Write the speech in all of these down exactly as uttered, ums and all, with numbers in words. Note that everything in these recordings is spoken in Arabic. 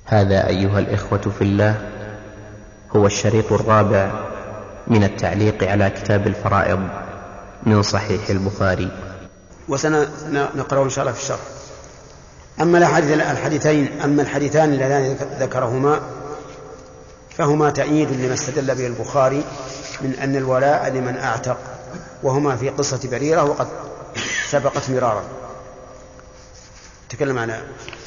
هذا أيها الإخوة في الله هو الشريط الرابع من التعليق على كتاب الفرائض من صحيح البخاري، وسنقرأ إن شاء الله في الشرح. أما الحديثين أما الحديثان اللذان ذكرهما فهما تأييد لما استدل به البخاري من أن الولاء لمن أعتق، وهما في قصة بريرة وقد سبقت مرارا. تكلم عنها.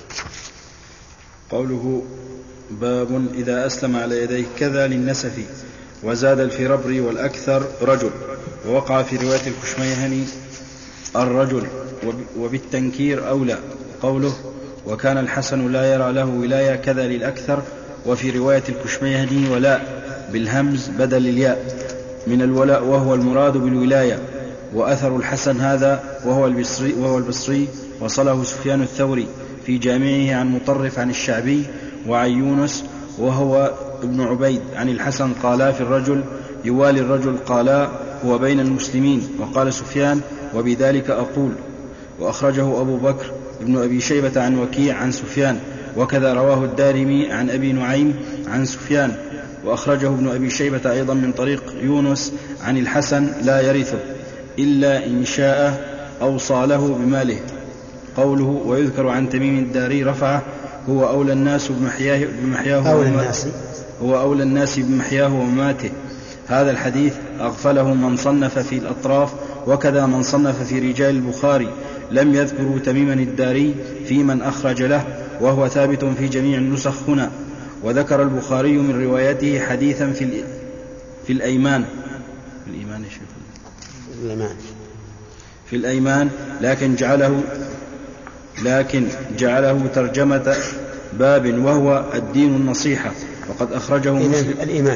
قوله باب إذا أسلم على يديه كذا للنسف، وزاد الفربري والأكثر رجل، ووقع في رواية الكشميهني الرجل وبالتنكير أولى. قوله وكان الحسن لا يرى له ولاية كذا للأكثر، وفي رواية الكشميهني ولاء بالهمز بدل الياء من الولاء وهو المراد بالولاية. وأثر الحسن هذا وهو البصري, وهو البصري وصله سفيان الثوري في جامعه عن مطرف عن الشعبي وعن يونس وهو ابن عبيد عن الحسن قالا في الرجل يوالي الرجل قالا هو بين المسلمين. وقال سفيان وبذلك أقول. وأخرجه أبو بكر ابن أبي شيبة عن وكيع عن سفيان، وكذا رواه الدارمي عن أبي نعيم عن سفيان. وأخرجه ابن أبي شيبة أيضا من طريق يونس عن الحسن لا يرثه إلا إن شاء أو صاله بماله. قوله ويذكر عن تميم الداري رفعه هو أولى الناس بمحياه, بمحياه أولى الناس هو أولى الناس بمحياه ومماته. هذا الحديث أغفله من صنف في الأطراف، وكذا من صنف في رجال البخاري لم يذكروا تميما الداري في من أخرج له، وهو ثابت في جميع النسخ هنا. وذكر البخاري من روايته حديثا في, في الأيمان في الإيمان الأيمان في الأيمان لكن جعله لكن جعله ترجمة باب وهو الدين النصيحة، وقد أخرجه مسلم الإيمان.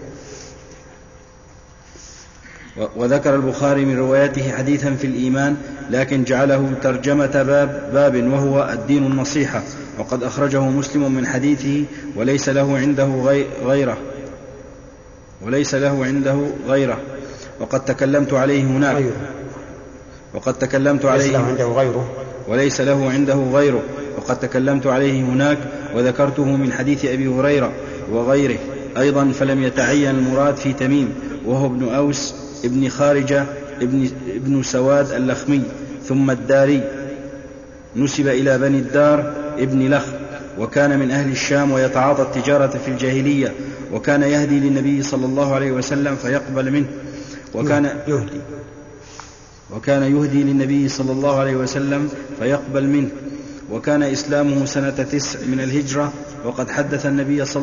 وذكر البخاري من روايته حديثا في الإيمان لكن جعله ترجمة باب, باب وهو الدين النصيحة، وقد أخرجه مسلم من حديثه وليس له عنده غيره وليس له عنده غيره وقد تكلمت عليه هناك وقد تكلمت عليه وليس له عنده غيره وقد تكلمت عليه هناك وذكرته من حديث أبي هريرة وغيره أيضا، فلم يتعين المراد في تميم وهو ابن أوس ابن خارجة ابن, ابن سواد اللخمي ثم الداري، نسب إلى بني الدار ابن لخ، وكان من أهل الشام ويتعاطى التجارة في الجاهلية، وكان يهدي للنبي صلى الله عليه وسلم فيقبل منه وكان يهدي وكان يهدي للنبي صلى الله عليه وسلم فيقبل منه وكان إسلامه سنة تسع من الهجرة. وقد حدث النبي صلى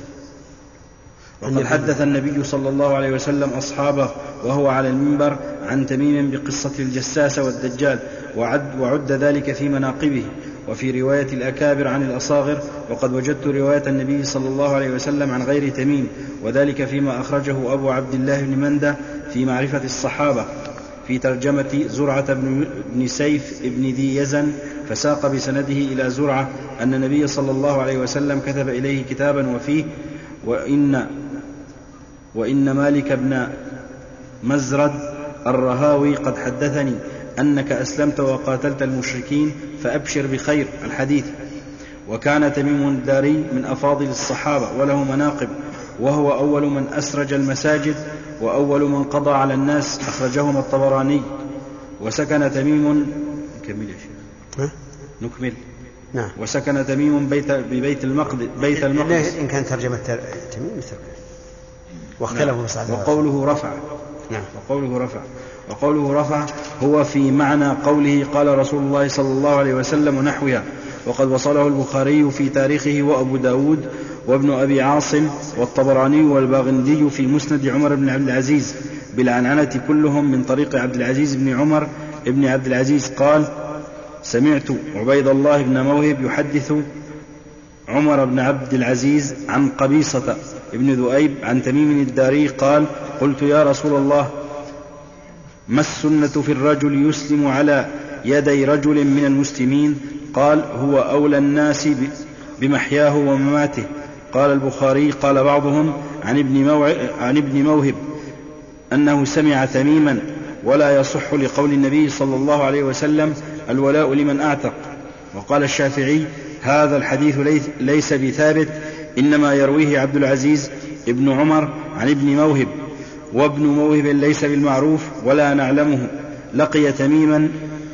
وقد حدث النبي صلى الله عليه وسلم أصحابه وهو على المنبر عن تميم بقصة الجساسة والدجال، وعد, وعد ذلك في مناقبه. وفي رواية الأكابر عن الأصاغر وقد وجدت رواية النبي صلى الله عليه وسلم عن غير تميم، وذلك فيما أخرجه أبو عبد الله بن مندة في معرفة الصحابة في ترجمة زرعة بن سيف ابن ذي يزن، فساق بسنده إلى زرعة أن النبي صلى الله عليه وسلم كتب إليه كتابا وفيه وإن, وإن مالك بن مزرد الرهاوي قد حدثني أنك أسلمت وقاتلت المشركين فأبشر بخير الحديث. وكان تميم الداري من أفاضل الصحابة وله مناقب، وهو أول من أسرج المساجد وأول من قضى على الناس، أخرجهما الطبراني. وسكن تميم نكمل يا شيخ نكمل نعم. وسكن تميم بيت ببيت المقدس بيت المقدس إن كان ترجمة تميم واختلفوا نعم. وقوله رفع نعم. وقوله رفع وقوله رفع هو في معنى قوله قال رسول الله صلى الله عليه وسلم ونحوها، وقد وصله البخاري في تاريخه وأبو داود وابن أبي عاصم والطبراني والباغندي في مسند عمر بن عبد العزيز بالعنعنة كلهم من طريق عبد العزيز بن عمر ابن عبد العزيز قال سمعت عبيد الله بن موهب يحدث عمر بن عبد العزيز عن قبيصة ابن ذؤيب عن تميم الداري قال قلت يا رسول الله ما السنة في الرجل يسلم على يدي رجل من المسلمين؟ قال هو أولى الناس بمحياه ومماته. قال البخاري قال بعضهم عن ابن, عن ابن موهب أنه سمع تميما، ولا يصح لقول النبي صلى الله عليه وسلم الولاء لمن أعتق. وقال الشافعي هذا الحديث ليس بثابت، إنما يرويه عبد العزيز ابن عمر عن ابن موهب، وابن موهب ليس بالمعروف ولا نعلمه، لقي تميما،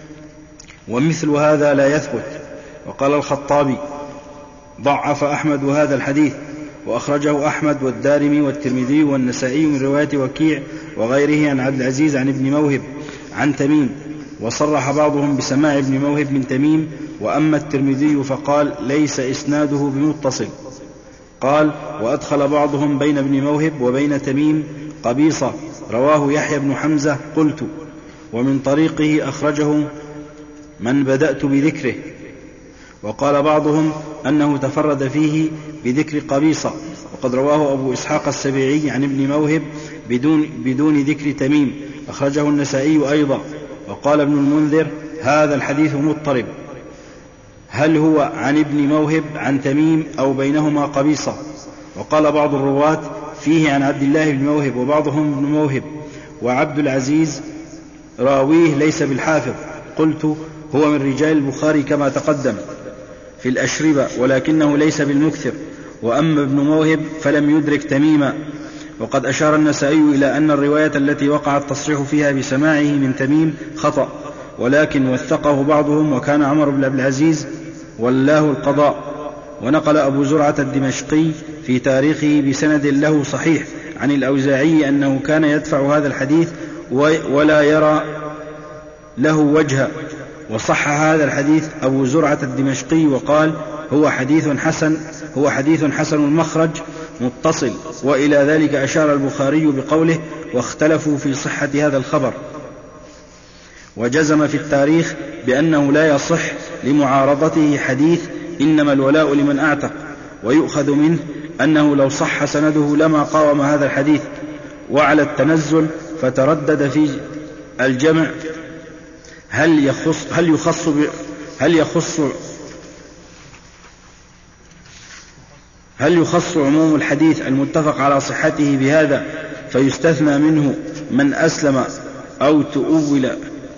ومثل هذا لا يثبت. وقال الخطابي: ضعف أحمد هذا الحديث، وأخرجه أحمد والدارمي والترمذي والنسائي من رواية وكيع وغيره عن عبد العزيز عن ابن موهب عن تميم، وصرح بعضهم بسماع ابن موهب من تميم. وأما الترمذي فقال: ليس إسناده بمتصل. قال: وأدخل بعضهم بين ابن موهب وبين تميم قبيصة، رواه يحيى بن حمزة. قلت: ومن طريقه أخرجه من بدأت بذكره. وقال بعضهم أنه تفرد فيه بذكر قبيصة، وقد رواه أبو إسحاق السبيعي عن ابن موهب بدون, بدون ذكر تميم، أخرجه النسائي أيضا. وقال ابن المنذر: هذا الحديث مضطرب، هل هو عن ابن موهب عن تميم أو بينهما قبيصة؟ وقال بعض الرواة: فيه عن عبد الله بن موهب، وبعضهم ابن موهب، وعبد العزيز راويه ليس بالحافظ. قلت: هو من رجال البخاري كما تقدم في الأشربة، ولكنه ليس بالمكثر. وأما ابن موهب فلم يدرك تميما. وقد أشار النسائي إلى أن الرواية التي وقع التصريح فيها بسماعه من تميم خطأ، ولكن وثقه بعضهم، وكان عمر بن عبد العزيز والله القضاء. ونقل أبو زرعة الدمشقي في تاريخه بسند له صحيح عن الأوزاعي أنه كان يدفع هذا الحديث ولا يرى له وجها. وصح هذا الحديث أبو زرعة الدمشقي وقال: هو حديث حسن هو حديث حسن المخرج متصل. وإلى ذلك أشار البخاري بقوله: واختلفوا في صحة هذا الخبر. وجزم في التاريخ بأنه لا يصح لمعارضته حديث إنما الولاء لمن أعتق. ويؤخذ منه أنه لو صح سنده لما قاوم هذا الحديث. وعلى التنزل فتردد في الجمع: هل يخص هل يخص هل يخص هل يخص عموم الحديث المتفق على صحته بهذا فيستثنى منه من أسلم أو تؤول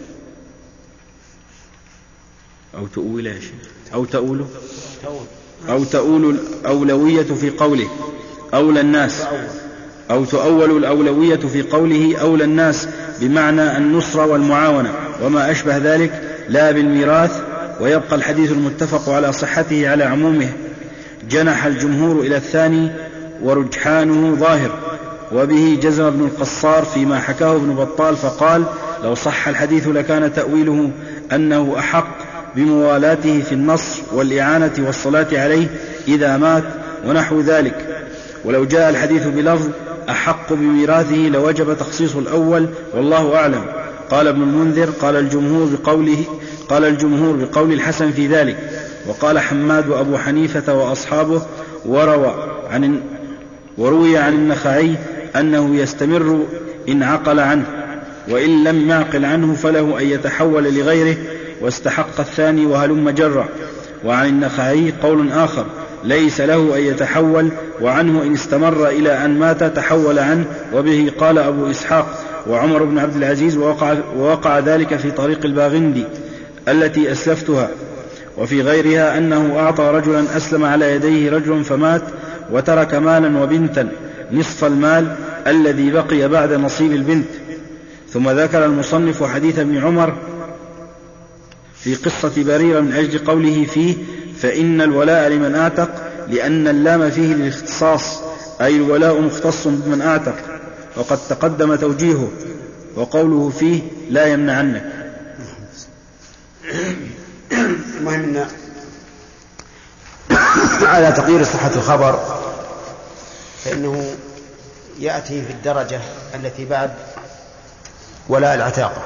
أو تؤول أو تؤول أو تؤول الأولوية في قوله أولى الناس أو تؤول الأولوية في قوله أولى الناس بمعنى النصرة والمعاونة وما أشبه ذلك، لا بالميراث. ويبقى الحديث المتفق على صحته على عمومه. جنح الجمهور إلى الثاني ورجحانه ظاهر. وبه جزم ابن القصار فيما حكاه ابن بطال فقال: لو صح الحديث لكان تأويله أنه أحق بموالاته في النصر والإعانة والصلاة عليه إذا مات ونحو ذلك. ولو جاء الحديث بلفظ أحق بميراثه لوجب تخصيص الأول، والله أعلم. قال ابن المنذر: قال الجمهور بقوله قال الجمهور بقول الحسن في ذلك. وقال حماد وأبو حنيفة وأصحابه. وروى عن وروي عن النخعي أنه يستمر إن عقل عنه، وإن لم يعقل عنه فله أن يتحول لغيره، واستحق الثاني وهلم جرة. وعن النخعي قول آخر: ليس له أن يتحول، وعنه إن استمر إلى أن مات تحول عنه. وبه قال أبو إسحاق وعمر بن عبد العزيز، ووقع, ووقع ذلك في طريق الباغندي التي أسلفتها. وفي غيرها أنه أعطى رجلا أسلم على يديه رجل فمات وترك مالا وبنتا نصف المال الذي بقي بعد نصيب البنت. ثم ذكر المصنف حديث ابن عمر في قصة بريرة من أجل قوله فيه: فإن الولاء لمن أعتق، لأن اللام فيه للاختصاص، أي الولاء مختص بمن أعتق، وقد تقدم توجيهه. وقوله فيه لا يمنعنك. المهم أن على تقدير صحة الخبر فإنه يأتي في الدرجة التي بعد ولاء العتاقة.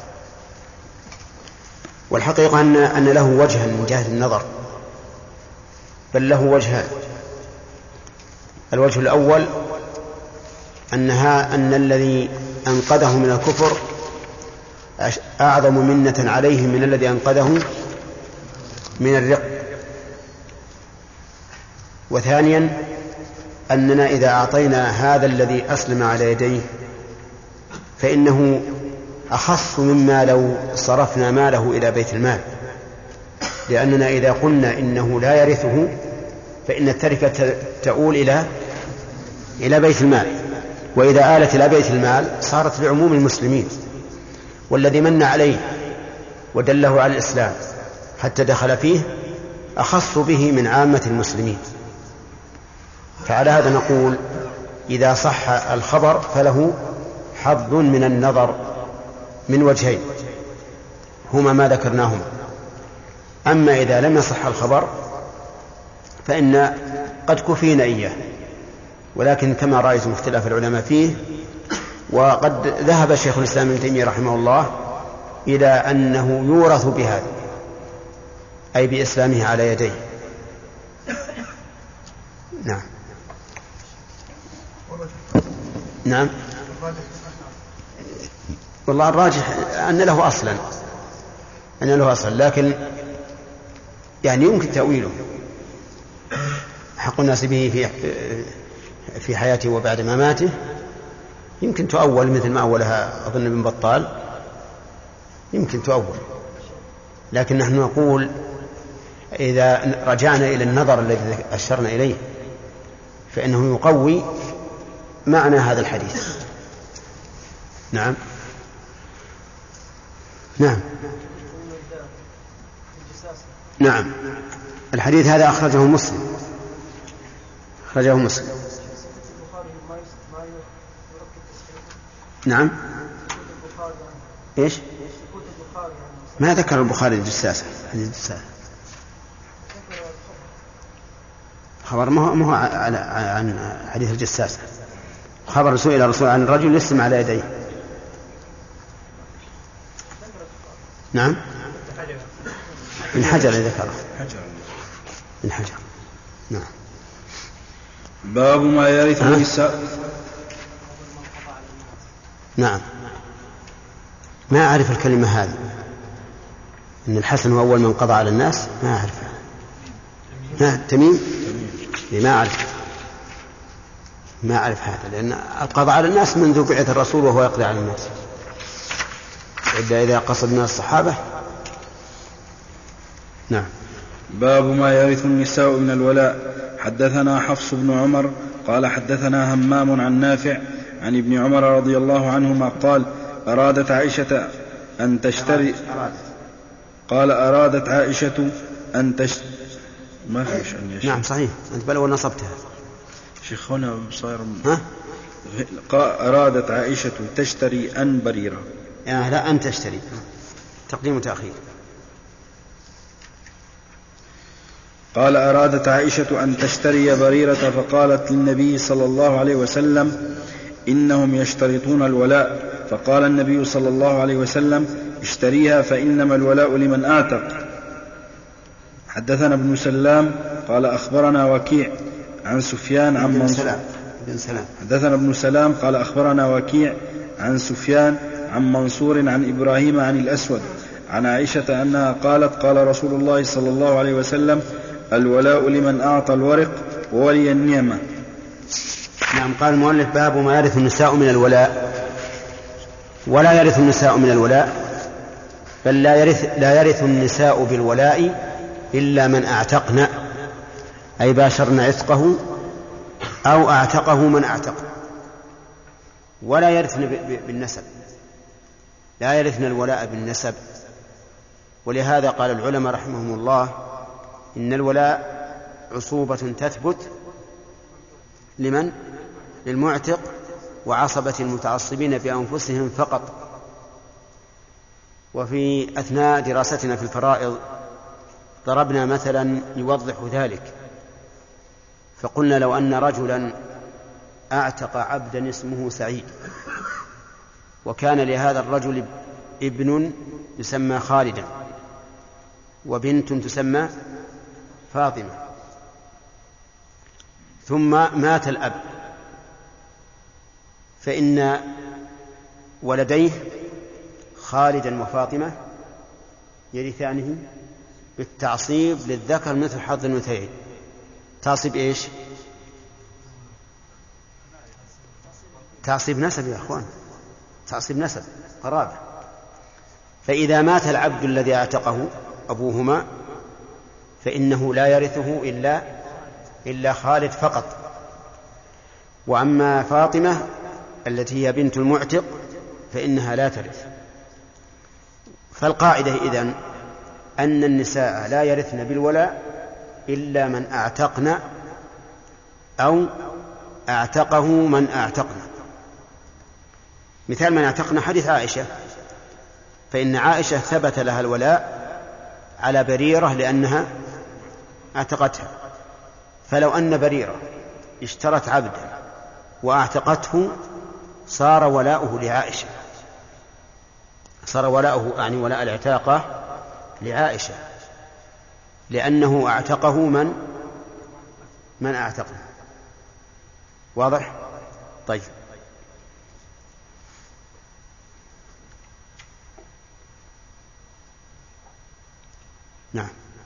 والحقيقة أن أن له وجها من جهة النظر، بل له وجهان. الوجه الأول أنها أن الذي أنقذه من الكفر أعظم منة عليه من الذي أنقذه من الرق. وثانيا أننا إذا أعطينا هذا الذي أسلم على يديه فإنه أخص مما لو صرفنا ماله إلى بيت المال، لأننا إذا قلنا إنه لا يرثه فإن التركة تؤول إلى إلى بيت المال، وإذا آلت إلى بيت المال صارت لعموم المسلمين، والذي من عليه ودله على الإسلام حتى دخل فيه أخص به من عامة المسلمين. فعلى هذا نقول إذا صح الخبر فله حظ من النظر من وجهين هما ما ذكرناهما. أما إذا لم يصح الخبر فإن قد كفينا إياه، ولكن كما رأيتم اختلاف العلماء فيه، وقد ذهب شيخ الإسلام ابن تيمية رحمه الله إلى أنه يورث بهذا، أي بإسلامه على يديه. نعم نعم والله الراجح أن له أصلا أن له أصلا لكن يعني يمكن تأويله. حق الناس به في في حياته وبعد مماته يمكن تؤول مثل ما أولها أظن ابن بطال، يمكن تؤول، لكن نحن نقول إذا رجعنا إلى النظر الذي أشرنا إليه فإنه يقوي معنى هذا الحديث. نعم نعم نعم الحديث هذا أخرجه مسلم أخرجه مسلم نعم إيش ما ذكر البخاري الجساسة خبر ما هو, ما هو عن حديث الجساسة، خبر رسول إلى رسول عن الرجل يسلم على يديه. نعم من حجر ذكره من حجر. نعم باب ما يرث النساء. نعم ما أعرف الكلمة هذه، إن الحسن هو أول من قضى على الناس، ما أعرفها. ها تميم ما أعرف ما أعرف هذا، لأن القضاء على الناس منذ بعث الرسول وهو يقضي على الناس، إلا إذا قصدنا الصحابة. نعم باب ما يرث النساء من الولاء. حدثنا حفص بن عمر قال حدثنا همام عن نافع عن ابن عمر رضي الله عنهما قال أرادت عائشة أن تشتري قال أرادت عائشة أن تشتري ما فيش أن يشتري. نعم صحيح أنت بل ونصبتها شيخ هنا صاير ها أرادت عائشة تشتري أن بريرة يعني لا أن تشتري تقديم وتأخير. قال أرادت عائشة أن تشتري بريرة فقالت للنبي صلى الله عليه وسلم إنهم يشترطون الولاء، فقال النبي صلى الله عليه وسلم اشتريها فإنما الولاء لمن أعتق. حدثنا ابن سلام قال أخبرنا وكيع عن سفيان عن منصور حدثنا ابن سلام قال أخبرنا وكيع عن سفيان عن منصور عن إبراهيم عن الأسود عن عائشة أنها قالت قال رسول الله صلى الله عليه وسلم الولاء لمن أعطى الورق وولي النعمة. نعم قال المؤلف باب ما يرث النساء من الولاء. ولا يرث النساء من الولاء بل لا يرث, لا يرث النساء بالولاء إلا من أعتقن، أي باشرن عتقه أو أعتقه من أعتق. ولا يرثن بالنسب، لا يرثن الولاء بالنسب. ولهذا قال العلماء رحمهم الله إن الولاء عصوبة تثبت لمن؟ للمعتق وعصبة المتعصبين بأنفسهم فقط. وفي أثناء دراستنا في الفرائض ضربنا مثلا يوضح ذلك، فقلنا لو أن رجلا أعتق عبدا اسمه سعيد، وكان لهذا الرجل ابن يسمى خالدا وبنت تسمى فاطمة، ثم مات الأب، فإن ولديه خالدا وفاطمة يرثانه بالتعصيب للذكر مثل حظ الأنثيين. تعصيب إيش؟ تعصيب نسب يا أخوان، تعصيب نسب قرابة. فإذا مات العبد الذي اعتقه أبوهما فإنه لا يرثه إلا إلا خالد فقط. وأما فاطمة التي هي بنت المعتق فإنها لا ترث. فالقاعدة إذن أن النساء لا يرثن بالولاء إلا من أعتقن أو أعتقه من أعتقن. مثال من أعتقن حديث عائشة، فإن عائشة ثبت لها الولاء على بريرة لأنها أعتقتها. فلو أن بريرة اشترت عبدا وأعتقته صار ولاؤه لعائشة، صار ولاؤه يعني ولاء العتاقة لعائشة، لأنه أعتقه من من أعتقه. واضح؟ طيب. نعم.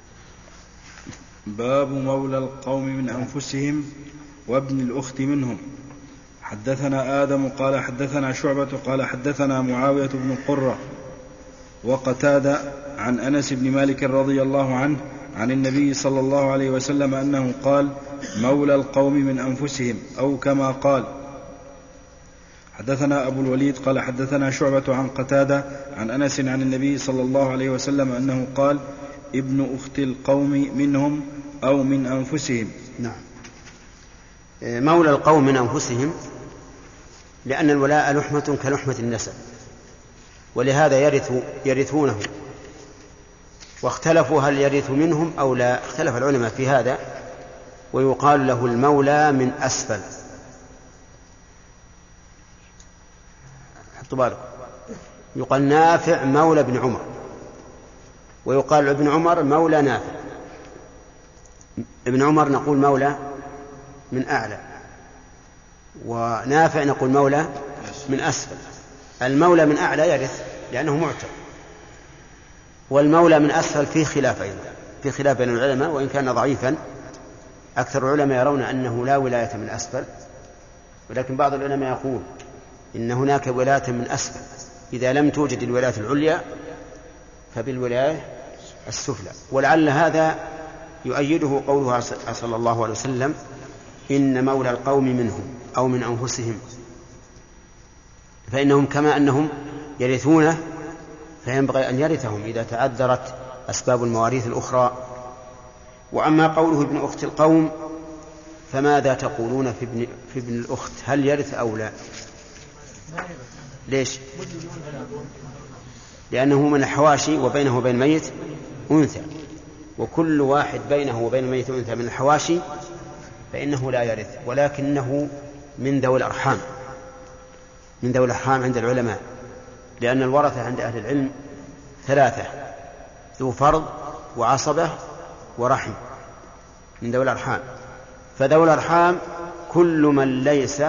باب مولى القوم من أنفسهم وابن الأخت منهم. حدثنا آدم قال حدثنا شعبة قال حدثنا معاوية بن القرة وقتادة عن أنس بن مالك رضي الله عنه عن النبي صلى الله عليه وسلم أنه قال مولى القوم من أنفسهم، أو كما قال. حدثنا أبو الوليد قال حدثنا شعبة عن قتادة عن أنس عن النبي صلى الله عليه وسلم أنه قال ابن أخت القوم منهم أو من أنفسهم. نعم. مولى القوم من أنفسهم لأن الولاء لحمة كلحمة النسب، ولهذا يرث يرثونه. واختلفوا هل يرث منهم أو لا، اختلف العلماء في هذا. ويقال له المولى من أسفل. حطوا بالكم، يقال نافع مولى ابن عمر، ويقال ابن عمر مولى نافع. ابن عمر نقول مولى من أعلى، ونافع نقول مولى من أسفل. المولى من أعلى يرث لأنه معتق، والمولى من أسفل فيه خلاف أيضا، في خلاف بين العلماء وإن كان ضعيفا. أكثر العلماء يرون أنه لا ولاية من أسفل، ولكن بعض العلماء يقول إن هناك ولاية من أسفل، إذا لم توجد الولاية العليا فبالولاية السفلى. ولعل هذا يؤيده قوله صلى الله عليه وسلم إن مولى القوم منهم أو من أنفسهم، فإنهم كما أنهم يرثونه فينبغي أن يرثهم إذا تعذرت أسباب المواريث الأخرى. وأما قوله ابن أخت القوم فماذا تقولون في ابن, في ابن الأخت، هل يرث أو لا؟ ليش؟ لأنه من الحواشي وبينه وبين الميت أنثى، وكل واحد بينه وبين الميت أنثى من الحواشي فإنه لا يرث، ولكنه من ذوي الأرحام، من ذوي الأرحام عند العلماء، لأن الورثة عند أهل العلم ثلاثة: ذو فرض وعصبة ورحم، من ذوي الأرحام. فذوي الأرحام كل من ليس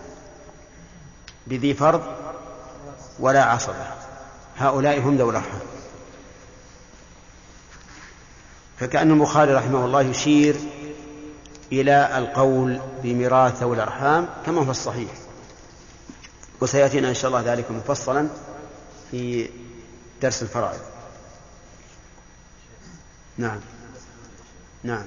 بذي فرض ولا عصبة، هؤلاء هم ذوي الأرحام. فكأن البخاري رحمه الله يشير إلى القول بميراث ذوي الأرحام كما هو الصحيح، وسيأتينا إن شاء الله ذلك مفصلا في درس الفرائض. نعم نعم.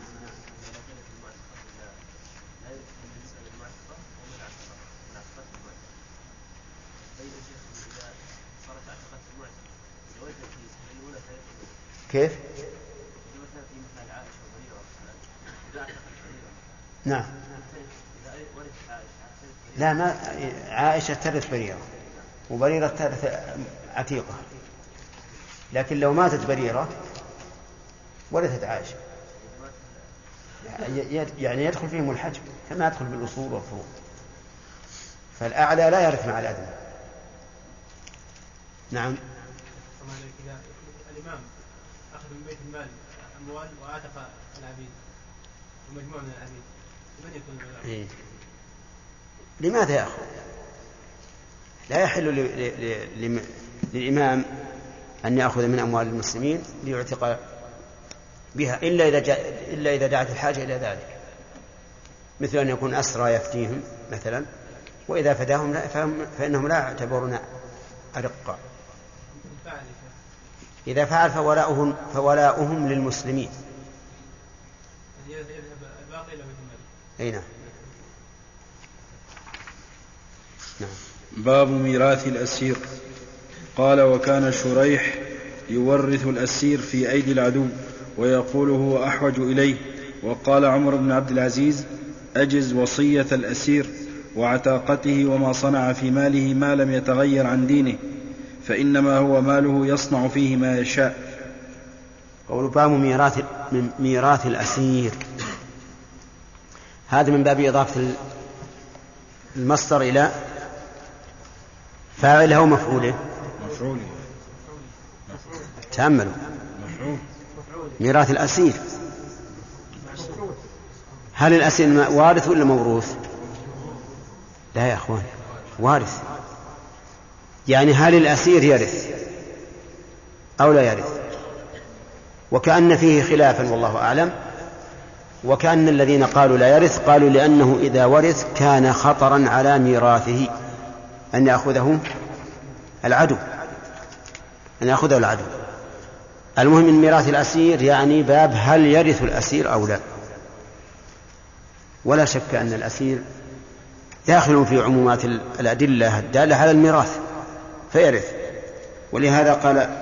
كيف؟ نعم. لا، ما عائشة ترث بريرة، وبريرة ترث عتيقة، لكن لو ماتت بريرة ورثت عائشة، يعني يدخل فيهم الحجب كما يدخل بالأصول والفروع. فالأعلى لا يرث مع الأدنى. نعم. الإمام أخذ من بيت المال أموال وأعتق العبيد ومجموعة من العبيد، من يكون الولاء؟ إيه؟ لماذا يأخذ؟ لا يحل للإمام أن يأخذ من أموال المسلمين ليعتق بها إلا إذا جاء إلا إذا دعت الحاجة إلى ذلك، مثل أن يكون أسرى يفتيهم مثلا، وإذا فداهم فإنهم لا يعتبرون أرقا. إذا فعل فولاؤهم, فولاؤهم للمسلمين يذهب الباقي إلى بيت المال. أي نعم. نعم. باب ميراث الأسير. قال: وكان شريح يورث الأسير في أيدي العدو ويقول هو أحوج إليه. وقال عمر بن عبد العزيز: أجز وصية الأسير وعتاقته وما صنع في ماله ما لم يتغير عن دينه، فإنما هو ماله يصنع فيه ما يشاء. قول باب ميراث من ميراث الأسير، هذا من باب إضافة المصدر إلى فاعله ومفعوله. مفعوله. تأملوا. مفعول. ميراث الأسير، هل الأسير وارث ولا موروث؟ لا يا أخوان، وارث. يعني هل الأسير يرث أو لا يرث؟ وكأن فيه خلافا والله أعلم، وكأن الذين قالوا لا يرث قالوا لأنه إذا ورث كان خطرا على ميراثه أن يأخذه العدو أن يأخذه العدو. المهم من ميراث الأسير يعني باب هل يرث الأسير أو لا. ولا شك أن الأسير داخل في عمومات الأدلة الدالة على الميراث فيرث. ولهذا قال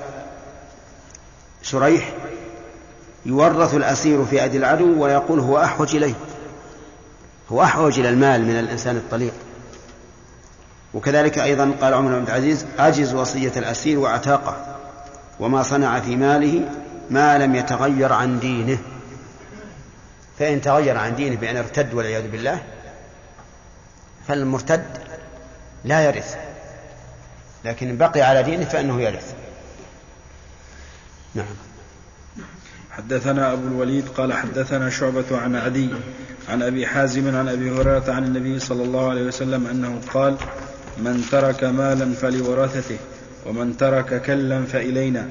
شريح: يورث الأسير في أيدي العدو ويقول هو أحوج إليه، هو أحوج إلى المال من الإنسان الطليق. وكذلك أيضا قال عمر بن عبد العزيز: أجز وصية الأسير وعتاقه وما صنع في ماله ما لم يتغير عن دينه. فإن تغير عن دينه بأن ارتد والعياذ بالله فالمرتد لا يرث، لكن بقي على دينه فإنه يرث. نعم. حدثنا أبو الوليد قال حدثنا شعبة عن عدي عن أبي حازم عن أبي هريرة عن النبي صلى الله عليه وسلم أنه قال: من ترك مالا فلورثته ومن ترك كلا فإلينا.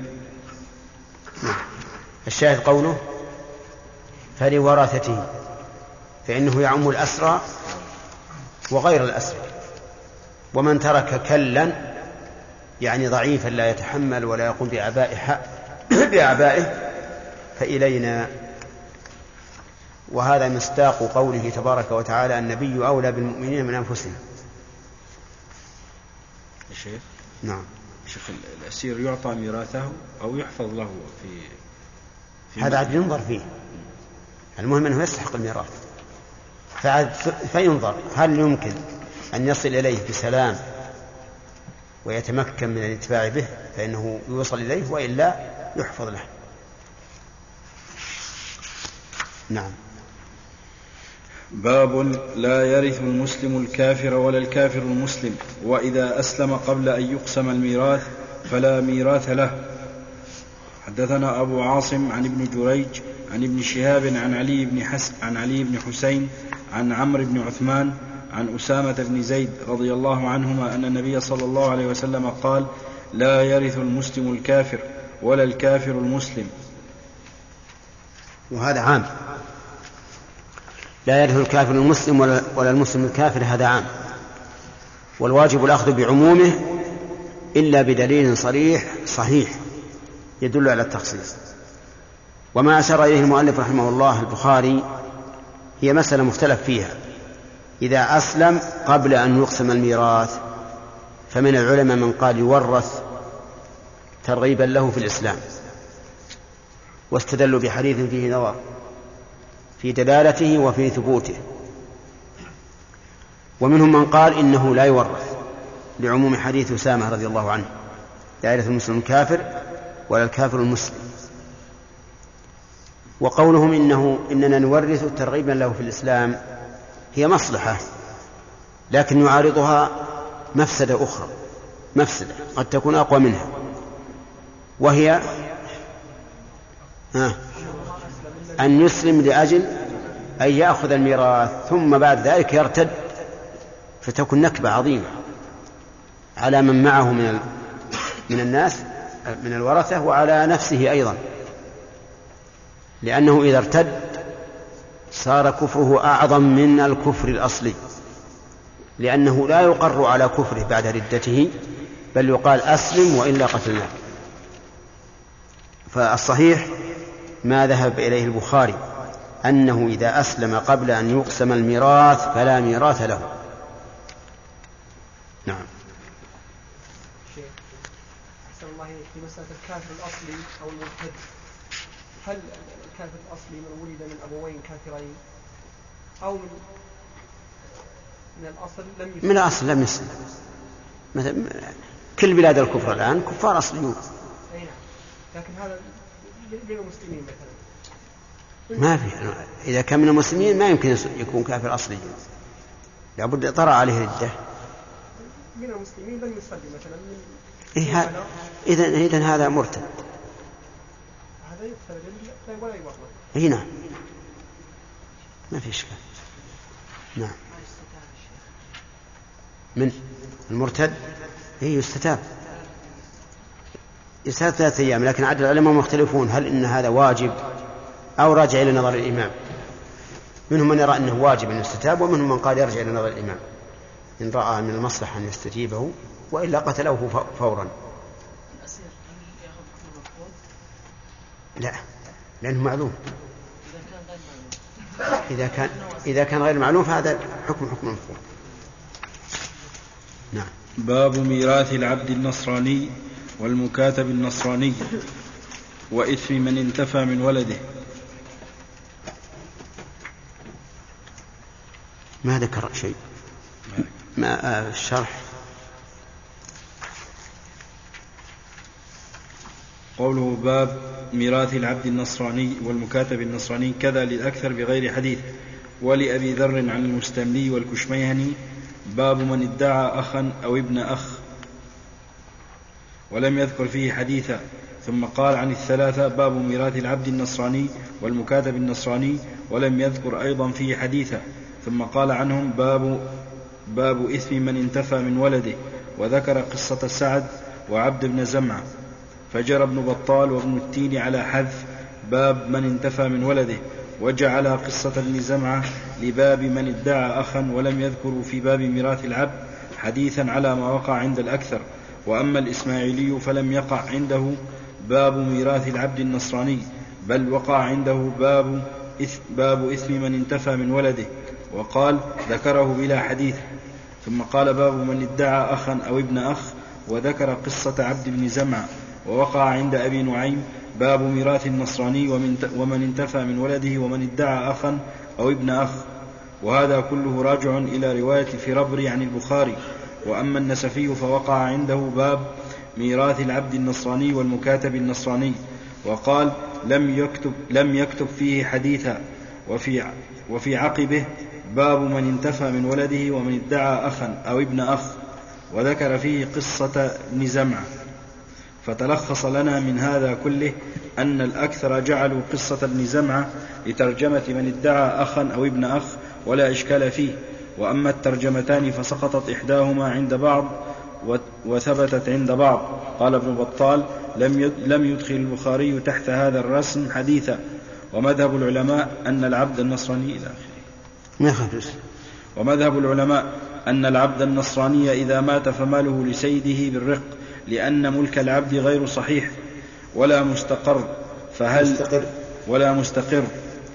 الشاهد قوله فلورثته، فإنه يعم الأسرى وغير الأسرى. ومن ترك كلا يعني ضعيفا لا يتحمل ولا يقوم بأعبائه فإلينا. وهذا مصداق قوله تبارك وتعالى: النبي أولى بالمؤمنين من أنفسهم. الشيخ نعم. شيخ الأسير يعطى ميراثه أو يحفظ له في, في هذا عاد ينظر فيه، المهم أنه يستحق الميراث. فينظر هل يمكن أن يصل إليه بسلام ويتمكن من الاتباع به فإنه يوصل إليه، وإلا يحفظ له. نعم. باب لا يرث المسلم الكافر ولا الكافر المسلم، وإذا أسلم قبل أن يقسم الميراث فلا ميراث له. حدثنا أبو عاصم عن ابن جريج عن ابن شهاب عن علي بن حس عن علي بن حسين عن عمرو بن عثمان عن أسامة بن زيد رضي الله عنهما أن النبي صلى الله عليه وسلم قال: لا يرث المسلم الكافر ولا الكافر المسلم. وهذا عام، لا يرث الكافر المسلم ولا المسلم الكافر، هذا عام، والواجب الأخذ بعمومه إلا بدليل صريح صحيح يدل على التخصيص. وما أشار إليه المؤلف رحمه الله البخاري هي مسألة مختلف فيها. إذا أسلم قبل أن يقسم الميراث فمن العلماء من قال يورث ترغيبا له في الإسلام، واستدلوا بحديث فيه نظر في دلالته وفي ثبوته. ومنهم من قال إنه لا يورث لعموم حديث أسامة رضي الله عنه: لا يرث المسلم الكافر ولا الكافر المسلم. وقولهم إنه إننا نورث ترغيبا له في الإسلام هي مصلحة، لكن يعارضها مفسدة أخرى، مفسدة قد تكون أقوى منها، وهي آه أن يسلم لأجل أن يأخذ الميراث ثم بعد ذلك يرتد، فتكون نكبة عظيمة على من معه من من الناس من الورثة وعلى نفسه أيضا، لأنه إذا ارتد صار كفره أعظم من الكفر الأصلي، لأنه لا يقر على كفره بعد ردته، بل يقال أسلم وإلا قتلناك. فالصحيح ما ذهب إليه البخاري أنه إذا أسلم قبل أن يقسم الميراث فلا ميراث له. نعم. شيخ أحسن الله في مسألة الكافر الأصلي أو المرتد، هل الكافر الأصلي من ولد من أبوين كافرين أو من من الأصل لم يسلم؟ من الأصل لم يسلم. مثلا كل بلاد الكفر الآن كفار أصليون. أي نعم، لكن هذا بين المسلمين مثلا ما في. إذا كان من المسلمين ما يمكن يكون كافر أصلي، لابد طرأ عليه ردة. من المسلمين لم يصلي مثلا من إيه إذا إذا هذا مرتد. هذا يقتل ولا يبرر. إيه نعم، ما في إشكال. نعم. من المرتد إيه يستتاب يستتاب ثلاثة أيام، لكن عدد العلماء مختلفون هل إن هذا واجب أو راجع إلى نظر الإمام. منهم من يرى أنه واجب أن يستتاب، ومنهم من قال يرجع إلى نظر الإمام إن رأى من المصلحة أن يستجيبه، وإلا قتله فورا. لا، لأنه معلوم. إذا كان إذا كان غير معلوم فهذا حكم حكم مفهوم. نعم. باب ميراث العبد النصراني والمكاتب النصراني وإثم من انتفى من ولده. ما ذكر شيء ما آه الشرح. قوله باب ميراث العبد النصراني والمكاتب النصراني كذا للأكثر بغير حديث. ولأبي ذر عن المستملي والكشميهني باب من ادعى أخا أو ابن أخ ولم يذكر فيه حديثا. ثم قال عن الثلاثة باب ميراث العبد النصراني والمكاتب النصراني ولم يذكر أيضا فيه حديثا. ثم قال عنهم باب باب إثم من انتفى من ولده، وذكر قصة سعد وعبد بن زمعة. فجرى ابن بطال وابن التين على حذف باب من انتفى من ولده، وجعل قصة ابن زمعة لباب من ادعى أخا، ولم يذكروا في باب ميراث العبد حديثا على ما وقع عند الأكثر. وأما الإسماعيلي فلم يقع عنده باب ميراث العبد النصراني، بل وقع عنده باب إثم, باب إثم من انتفى من ولده، وقال ذكره بلا حديث. ثم قال باب من ادعى أخا أو ابن أخ، وذكر قصة عبد بن زمعة. ووقع عند أبي نعيم باب ميراث النصراني ومن انتفى من ولده ومن ادعى أخا أو ابن أخ، وهذا كله راجع إلى رواية فربري عن البخاري. وأما النسفي فوقع عنده باب ميراث العبد النصراني والمكاتب النصراني، وقال لم يكتب, لم يكتب فيه حديثا. وفي, وفي عقبه باب من انتفى من ولده ومن ادعى أخا أو ابن أخ، وذكر فيه قصة ابن زمعة. فتلخص لنا من هذا كله أن الأكثر جعلوا قصة ابن زمعة لترجمة من ادعى أخا أو ابن أخ، ولا إشكال فيه. وأما الترجمتان فسقطت إحداهما عند بعض وثبتت عند بعض. قال ابن بطال لم يدخل البخاري تحت هذا الرسم حديثا. ومذهب العلماء أن العبد النصراني إلى آخره. ومذهب العلماء أن العبد النصراني إذا مات فماله لسيده بالرق، لأن ملك العبد غير صحيح ولا مستقر. فهل مستقر. ولا مستقر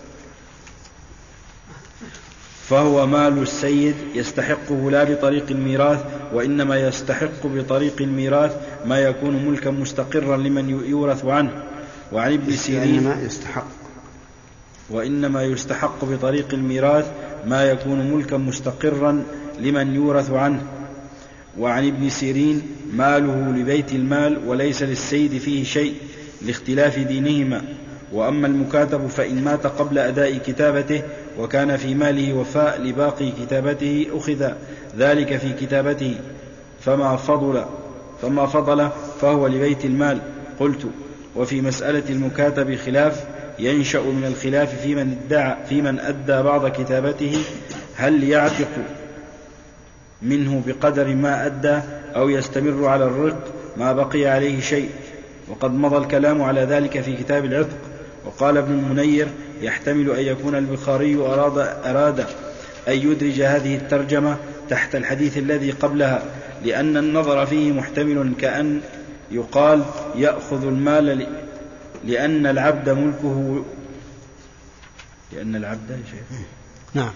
فهو مال السيد يستحقه لا بطريق الميراث، وإنما يستحق بطريق الميراث ما يكون ملكا مستقرا لمن يورث عنه. وعن ابن سيرين يستحق وإنما يستحق بطريق الميراث ما يكون ملكا مستقرا لمن يورث عنه. وعن ابن سيرين ماله لبيت المال وليس للسيد فيه شيء لاختلاف دينهما. وأما المكاتب فإن مات قبل أداء كتابته وكان في ماله وفاء لباقي كتابته أخذ ذلك في كتابته، فما فضل فما فضل فهو لبيت المال. قلت وفي مسألة المكاتب خلاف ينشأ من الخلاف في من ادعى في من أدى بعض كتابته، هل يعتق منه بقدر ما أدى أو يستمر على الرق ما بقي عليه شيء. وقد مضى الكلام على ذلك في كتاب العتق. وقال ابن المنير يحتمل أن يكون البخاري أراد, أراد أن يدرج هذه الترجمة تحت الحديث الذي قبلها، لأن النظر فيه محتمل كأن يقال يأخذ المال لأن العبد ملكه لأن العبد يا شيخ نعم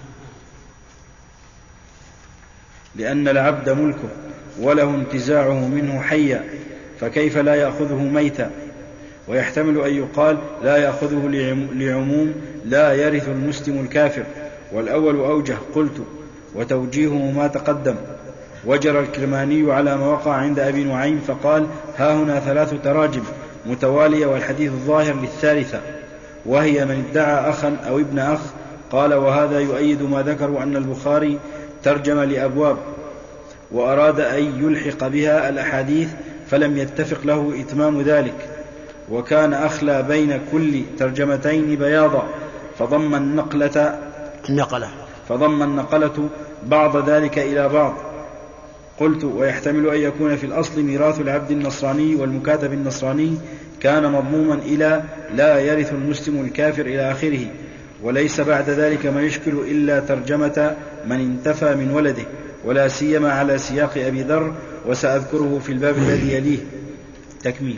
لأن العبد ملكه وله انتزاعه منه حيا، فكيف لا يأخذه ميتا؟ ويحتمل أن يقال لا يأخذه لعموم لا يرث المسلم الكافر، والأول أوجه. قلت وتوجيهه ما تقدم. وجر الكرماني على ما وقع عند أبي نعيم فقال ها هنا ثلاث تراجم متوالية والحديث الظاهر للثالثة، وهي من ادعى أخا أو ابن أخ. قال وهذا يؤيد ما ذكروا أن البخاري ترجم لأبواب وأراد أن يلحق بها الأحاديث فلم يتفق له إتمام ذلك، وكان أخلى بين كل ترجمتين بياضا، فضم النقلة النقلة فضم النقلة بعض ذلك إلى بعض. قلت ويحتمل أن يكون في الأصل ميراث العبد النصراني والمكاتب النصراني كان مضموما إلى لا يرث المسلم الكافر إلى آخره، وليس بعد ذلك ما يشكل إلا ترجمة من انتفى من ولده، ولا سيما على سياق أبي ذر، وسأذكره في الباب الذي يليه. تكميل.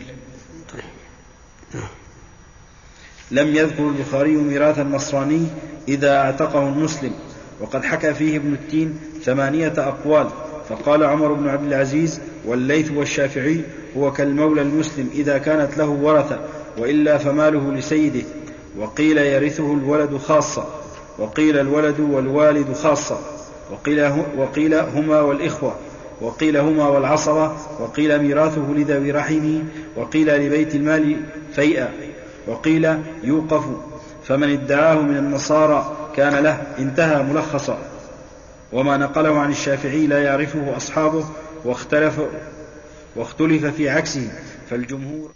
لم يذكر البخاري ميراث النصراني إذا اعتقه المسلم، وقد حكى فيه ابن التين ثمانية أقوال، فقال عمر بن عبد العزيز والليث والشافعي هو كالمولى المسلم إذا كانت له ورثة، وإلا فماله لسيده. وقيل يرثه الولد خاصة، وقيل الولد والوالد خاصة، وقيل, وقيل هما والإخوة، وقيل هما والعصبة، وقيل ميراثه لذوي رحمه، وقيل لبيت المال فيئا، وقيل يوقف، فمن ادعاه من النصارى كان له. انتهى ملخصا. وما نقله عن الشافعي لا يعرفه أصحابه، واختلف, واختلف في عكسه، فالجمهور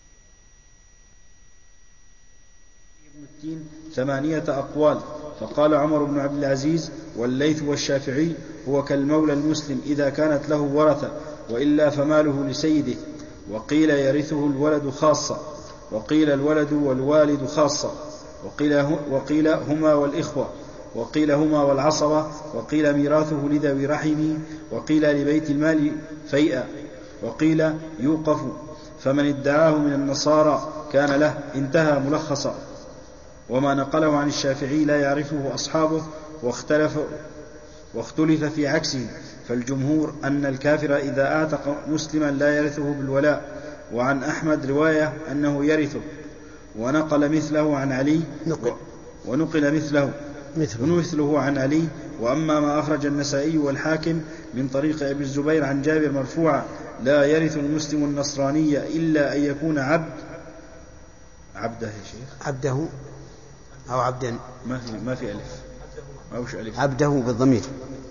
ثمانية أقوال. فقال عمر بن عبد العزيز والليث والشافعي هو كالمولى المسلم إذا كانت له ورثة، وإلا فماله لسيده. وقيل يرثه الولد خاصة، وقيل الولد والوالد خاصة، وقيل, وقيل هما والإخوة، وقيل هما والعصبة، وقيل ميراثه لذوي رحمه، وقيل لبيت المال فيئا، وقيل يوقف، فمن ادعاه من النصارى كان له. انتهى ملخصا. وما نقله عن الشافعي لا يعرفه أصحابه، واختلف, واختلف في عكسه، فالجمهور أن الكافر إذا أعتق مسلما لا يرثه بالولاء. وعن أحمد رواية أنه يرثه، ونقل مثله عن علي نقل. ونقل مثله مثله. مثله عن علي. وأما ما أخرج النسائي والحاكم من طريق أبي الزبير عن جابر مرفوعا لا يرث المسلم النصرانية إلا أن يكون عبد عبده يا شيخ عبده أو عبدا، ما في ما في ألف أوش ألف عبده بالضمير،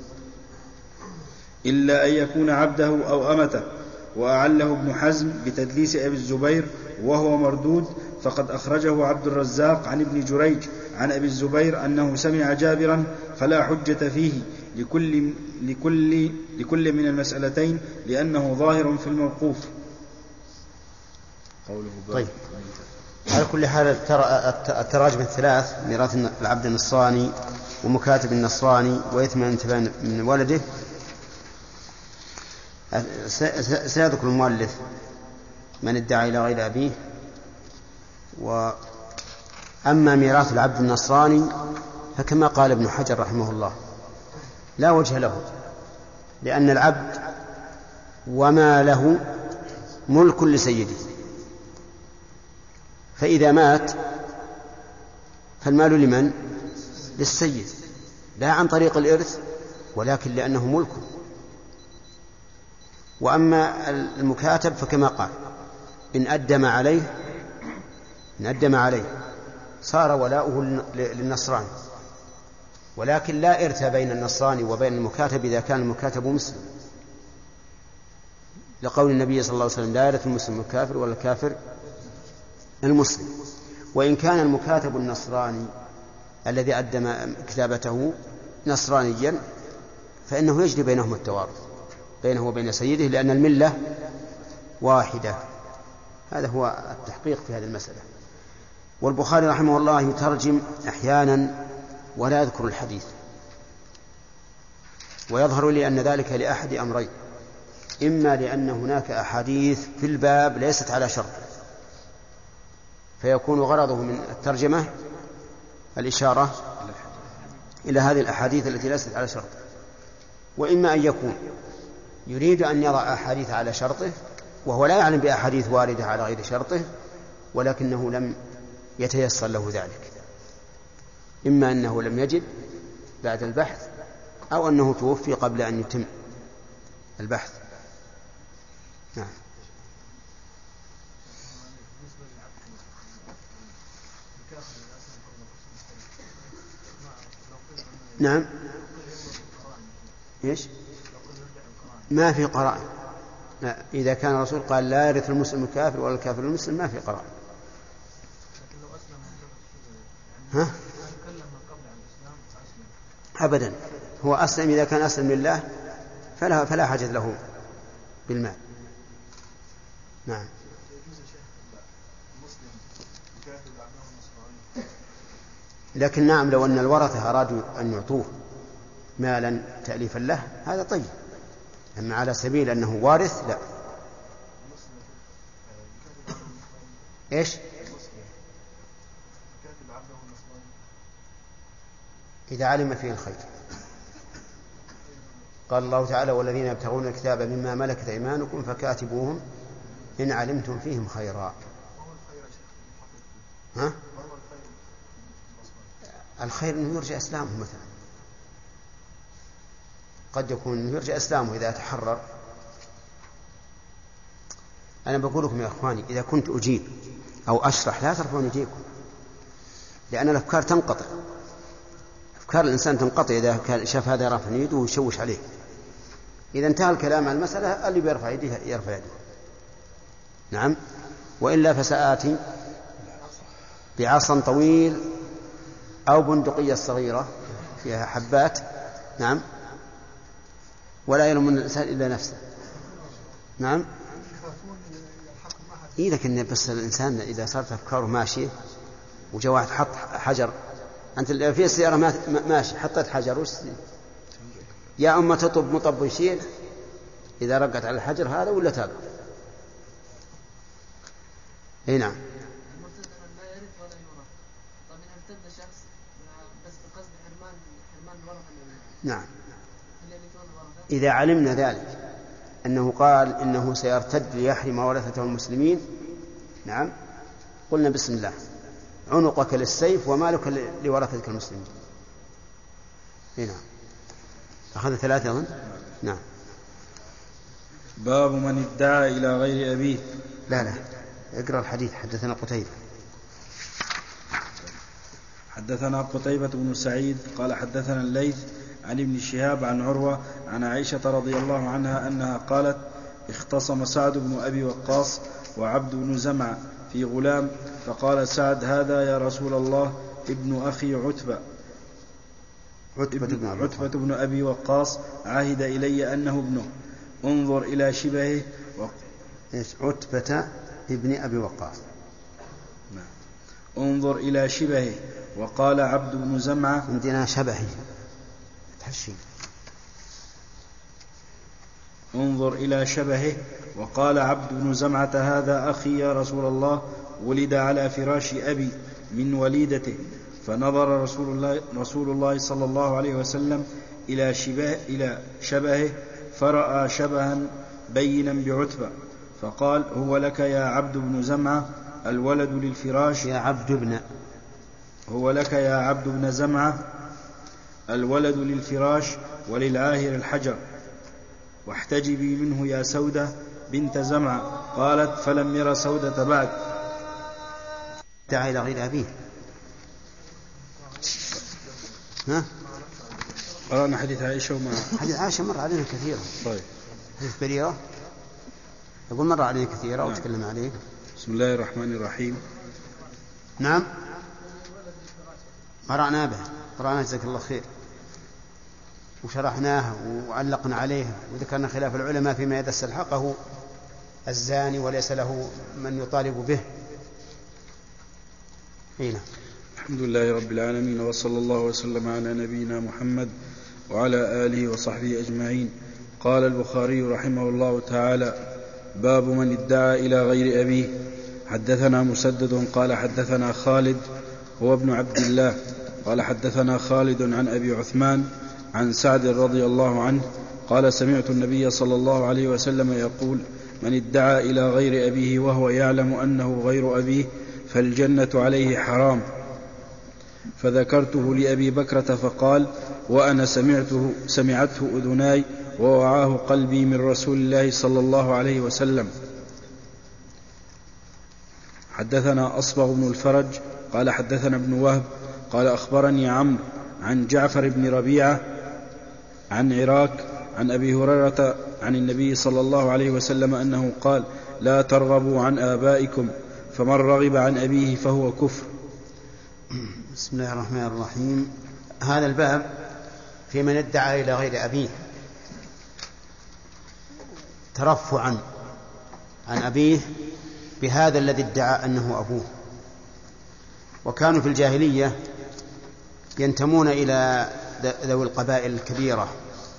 إلا أن يكون عبده أو أمته. وأعله ابن حزم بتدليس أبي الزبير وهو مردود، فقد أخرجه عبد الرزاق عن ابن جريج عن أبي الزبير أنه سمع جابرا، فلا حجة فيه لكل, لكل, لكل من المسألتين لأنه ظاهر في الموقوف. طيب، على كل حال التراجم الثلاث ميراث العبد النصراني ومكاتب النصراني وإثم الانتفاع من ولده سيذكر المؤلف من ادعى إلى غير أبيه. وأما ميراث العبد النصراني فكما قال ابن حجر رحمه الله لا وجه له، لأن العبد وما له ملك لسيده، فإذا مات فالمال لمن؟ للسيد، لا عن طريق الإرث ولكن لأنه ملكه. وأما المكاتب فكما قال إن أدم عليه إن أدم عليه صار ولاؤه للنصراني، ولكن لا إرث بين النصراني وبين المكاتب إذا كان المكاتب مسلم، لقول النبي صلى الله عليه وسلم لا يرث المسلم الكافر ولا الكافر المسلم. وإن كان المكاتب النصراني الذي أدم كتابته نصرانيا فإنه يجري بينهم التوارث بينه وبين سيده، لأن الملة واحدة. هذا هو التحقيق في هذه المسألة. والبخاري رحمه الله يترجم أحيانا ولا يذكر الحديث، ويظهر لي أن ذلك لأحد أمرين: إما لأن هناك أحاديث في الباب ليست على شرط فيكون غرضه من الترجمة الإشارة إلى هذه الأحاديث التي ليست على شرطه. وإما أن يكون يريد أن يضع أحاديث على شرطه وهو لا يعلم بأحاديث واردة على غير شرطه، ولكنه لم يتيسر له ذلك، إما أنه لم يجد بعد البحث أو أنه توفي قبل أن يتم البحث. نعم. نعم. إيش؟ ما في قرائن. لا. إذا كان الرسول قال لا يرث المسلم الكافر ولا الكافر المسلم ما في قرائن. ها؟ أبدا، هو أسلم إذا كان أسلم لله فلا, فلا حاجة له بالمال. نعم. لكن نعم، لو أن الورثة أرادوا أن يعطوه مالا تأليفا له هذا طيب، أما على سبيل أنه وارث لا. إيش؟ إذا علم فيه الخير. قال الله تعالى والذين يبتغون الكتاب مما ملكت أيمانكم فكاتبوهم إن علمتم فيهم خيرا. ها؟ الخير أنه يرجع إسلامه مثلا، قد يكون أنه يرجع إسلامه إذا تحرر. أنا بقول لكم يا أخواني إذا كنت أجيب أو أشرح لا ترفعون يجيبكم، لأن الأفكار تنقطع، أفكار الإنسان تنقطع إذا شاف هذا رافع يده ويشوش عليه. إذا انتهى الكلام عن المسألة اللي بيرفع يده يرفع يده. نعم. وإلا فسآتي بعصا طويل أو بندقية صغيرة فيها حبات. نعم. ولا يلوم الإنسان إلا نفسه. نعم. إيه لكن بس الإنسان إذا صارت أفكاره ماشية وجاء واحد حط حجر، أنت في السيارة ماشي حطت حجر وش يا أما تطب مطب يشيل إذا رقت على الحجر هذا ولا تاقف. إيه نعم. نعم. إذا علمنا ذلك أنه قال إنه سيرتد ليحرم ورثته المسلمين، نعم، قلنا بسم الله عنقك للسيف ومالك لورثتك المسلمين. نعم. أخذ ثلاثة أظن. نعم. باب من ادعى إلى غير أبيه. لا لا اقرأ الحديث. حدثنا قتيبة. حدثنا قتيبة بن سعيد قال حدثنا الليث عن ابن شهاب عن عروة عن عائشة رضي الله عنها أنها قالت اختصم سعد بن أبي وقاص وعبد بن زمع في غلام، فقال سعد هذا يا رسول الله ابن أخي عتبة عتبة, عتبة بن أبي وقاص عهد إلي أنه ابنه، انظر إلى شبهه و... إيش عتبة ابن أبي وقاص. نعم. انظر إلى شبهه. وقال عبد بن زمعة عندنا شبهه تحشي. انظر إلى شبهه. وقال عبد بن زمعة هذا أخي يا رسول الله، ولد على فراش أبي من وليدته. فنظر رسول الله, رسول الله صلى الله عليه وسلم إلى شبه إلى شبهه فرأى شبها بينا بعتبة، فقال هو لك يا عبد بن زمعة الولد للفراش يا عبد بن هو لك يا عبد بن زمعة الولد للفراش وللعاهر الحجر، واحتجبي منه يا سودة بنت زمعة. قالت فلم ير سودة بعد. دعا إلى غير أبيه. ها؟ قرأنا حديث عائشة وما حديث عائشة مر علينا كثيرا. طيب. حديث بريرة يقول مر علينا كثيرا. نعم. وتكلم عليه. بسم الله الرحمن الرحيم. نعم. قرأنا به قرأنا جزاك الله خير وشرحناه وعلقنا عليه وذكرنا خلاف العلماء فيما إذا استلحقه الزاني وليس له من يطالب به. هنا. الحمد لله رب العالمين وصلى الله وسلم على نبينا محمد وعلى آله وصحبه أجمعين. قال البخاري رحمه الله تعالى باب من ادعى إلى غير أبيه. حدثنا مسدد قال حدثنا خالد هو ابن عبد الله قال حدثنا خالد عن أبي عثمان عن سعد رضي الله عنه قال سمعت النبي صلى الله عليه وسلم يقول من ادعى إلى غير أبيه وهو يعلم أنه غير أبيه فالجنة عليه حرام. فذكرته لأبي بكرة فقال وأنا سمعته سمعته أذناي ووعاه قلبي من رسول الله صلى الله عليه وسلم. حدثنا أصبغ بن الفرج قال حدثنا ابن وهب قال أخبرني عمرو عن جعفر بن ربيعة عن عراك عن أبي هريرة عن النبي صلى الله عليه وسلم أنه قال لا ترغبوا عن آبائكم فمن رغب عن أبيه فهو كفر. بسم الله الرحمن الرحيم. هذا الباب في من ادعى إلى غير أبيه ترفعا عن أبيه بهذا الذي ادعى أنه أبوه. وكانوا في الجاهلية ينتمون إلى ذوي القبائل الكبيرة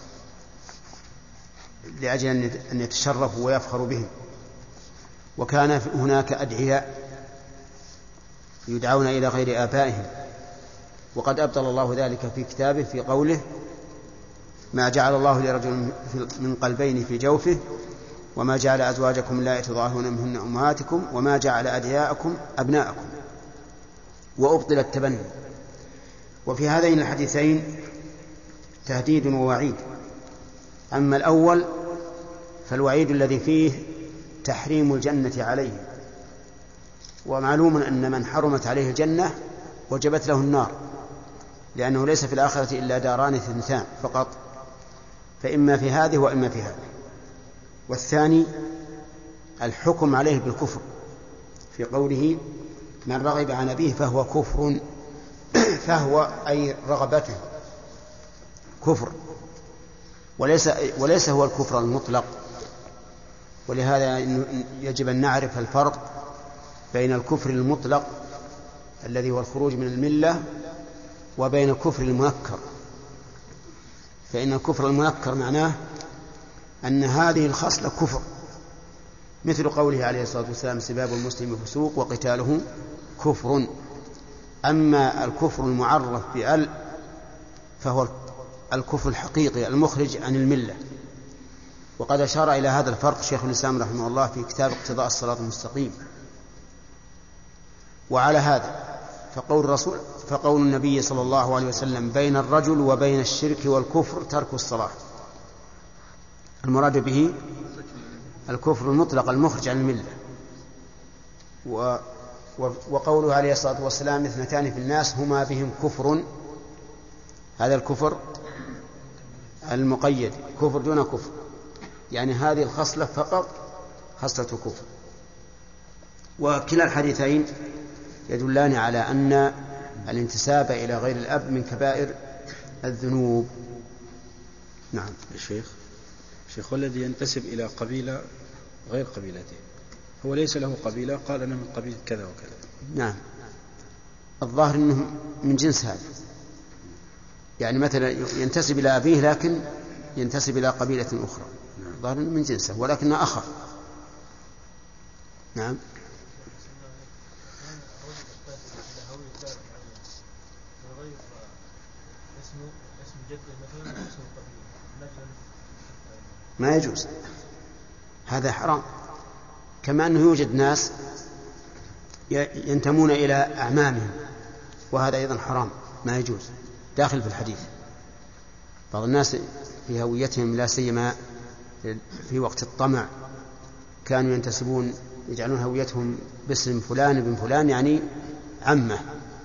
لأجل أن يتشرفوا ويفخروا بهم. وكان هناك أدعياء يدعون إلى غير آبائهم، وقد أبطل الله ذلك في كتابه في قوله ما جعل الله لرجل من قلبين في جوفه وما جعل أزواجكم اللائي تظاهرون منهن أمهاتكم وما جعل أدعياءكم أبناءكم وأبطل التبني. وفي هذين الحديثين تهديد ووعيد. أما الأول فالوعيد الذي فيه تحريم الجنة عليه، ومعلوم أن من حرمت عليه الجنة وجبت له النار، لأنه ليس في الآخرة إلا داران اثنتان فقط، فإما في هذه وإما في هذه. والثاني الحكم عليه بالكفر في قوله من رغب عن أبيه فهو كفر، فهو أي رغبته كفر، وليس, وليس هو الكفر المطلق. ولهذا يجب أن نعرف الفرق بين الكفر المطلق الذي هو الخروج من الملة وبين الكفر المنكر. فإن الكفر المنكر معناه أن هذه الخصلة كفر، مثل قوله عليه الصلاة والسلام سباب المسلم فسوق وقتاله كفر. أما الكفر المعرف بأل فهو الكفر الحقيقي المخرج عن الملة. وقد أشار إلى هذا الفرق شيخ الإسلام رحمه الله في كتاب اقتضاء الصراط المستقيم. وعلى هذا فقول الرسول فقول النبي صلى الله عليه وسلم بين الرجل وبين الشرك والكفر ترك الصلاة، المراد به الكفر المطلق المخرج عن الملة. و وقوله عليه الصلاة والسلام اثنتان في الناس هما بهم كفر، هذا الكفر المقيد كفر دون كفر، يعني هذه الخصلة فقط خصلة كفر. وكلا الحديثين يدلان على أن الانتساب إلى غير الأب من كبائر الذنوب. نعم. الشيخ الشيخ والذي ينتسب إلى قبيلة غير قبيلته هو ليس له قبيلة، قال أنا من قبيلة كذا وكذا. نعم، الظاهر أنه من جنس هذا، يعني مثلا ينتسب إلى أبيه لكن ينتسب إلى قبيلة أخرى، الظاهر أنه من جنسه ولكنه أخف. نعم. ما يجوز، هذا حرام. كما أنه يوجد ناس ينتمون إلى أعمامهم، وهذا أيضا حرام ما يجوز، داخل في الحديث. بعض الناس في هويتهم لا سيما في وقت الطمع كانوا ينتسبون يجعلون هويتهم باسم فلان ابن فلان يعني عمه.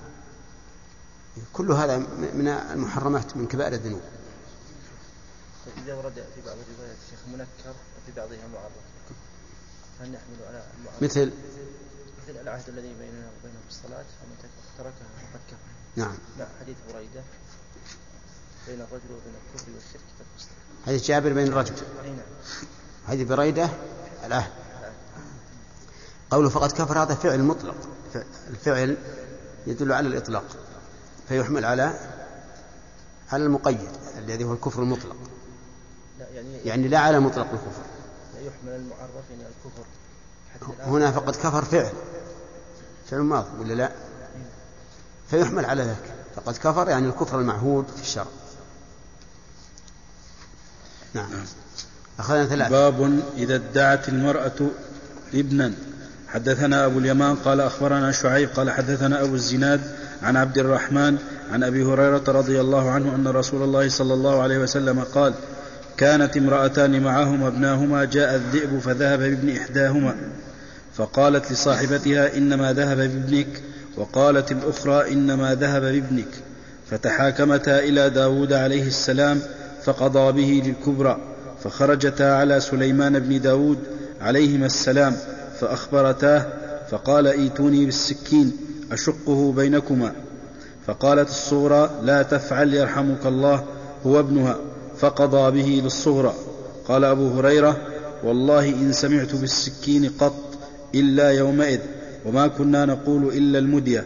كل هذا من المحرمات من كبائر الذنوب. إذا ورد في بعض الروايات الشيخ منكر وفي بعضها معرض، هل نحمل على المعرض مثل مثل العهد الذي بيننا وبينهم بالصلاة فمن تركها فقد كفر؟ نعم. لا، حديث بريدة بين الرجل وبين الكفر والشرك ترك الصلاة. حديث جابر بين الرجل. نعم. حديث بريدة العهد. قوله فقد كفر هذا فعل مطلق، الفعل يدل على الإطلاق فيحمل على على المقيد الذي هو الكفر المطلق. لا يعني, يعني لا على مطلق الكفر، لا يحمل المعرف إلى الكفر. هنا فقد كفر فعل فعل ماضي ولا لا؟ فيحمل على ذلك فقد فقد كفر يعني الكفر المعهود في الشرع. نعم. أخذنا ثلاثة. باب إذا ادعت المرأة ابنا. حدثنا أبو اليمان قال أخبرنا شعيب قال حدثنا أبو الزناد عن عبد الرحمن عن أبي هريرة رضي الله عنه أن رسول الله صلى الله عليه وسلم قال: كانت امرأتان معهما ابناهما، جاء الذئب فذهب بابن إحداهما فقالت لصاحبتها: إنما ذهب بابنك، وقالت الأخرى: إنما ذهب بابنك، فتحاكمتا إلى داود عليه السلام فقضى به للكبرى، فخرجتا على سليمان بن داود عليهما السلام فأخبرتاه فقال: ائتوني بالسكين أشقه بينكما. فقالت الصغرى: لا تفعل يرحمك الله، هو ابنها، فقضى به للصغرى. قال أبو هريرة: والله إن سمعت بالسكين قط إلا يومئذ، وما كنا نقول إلا المدية.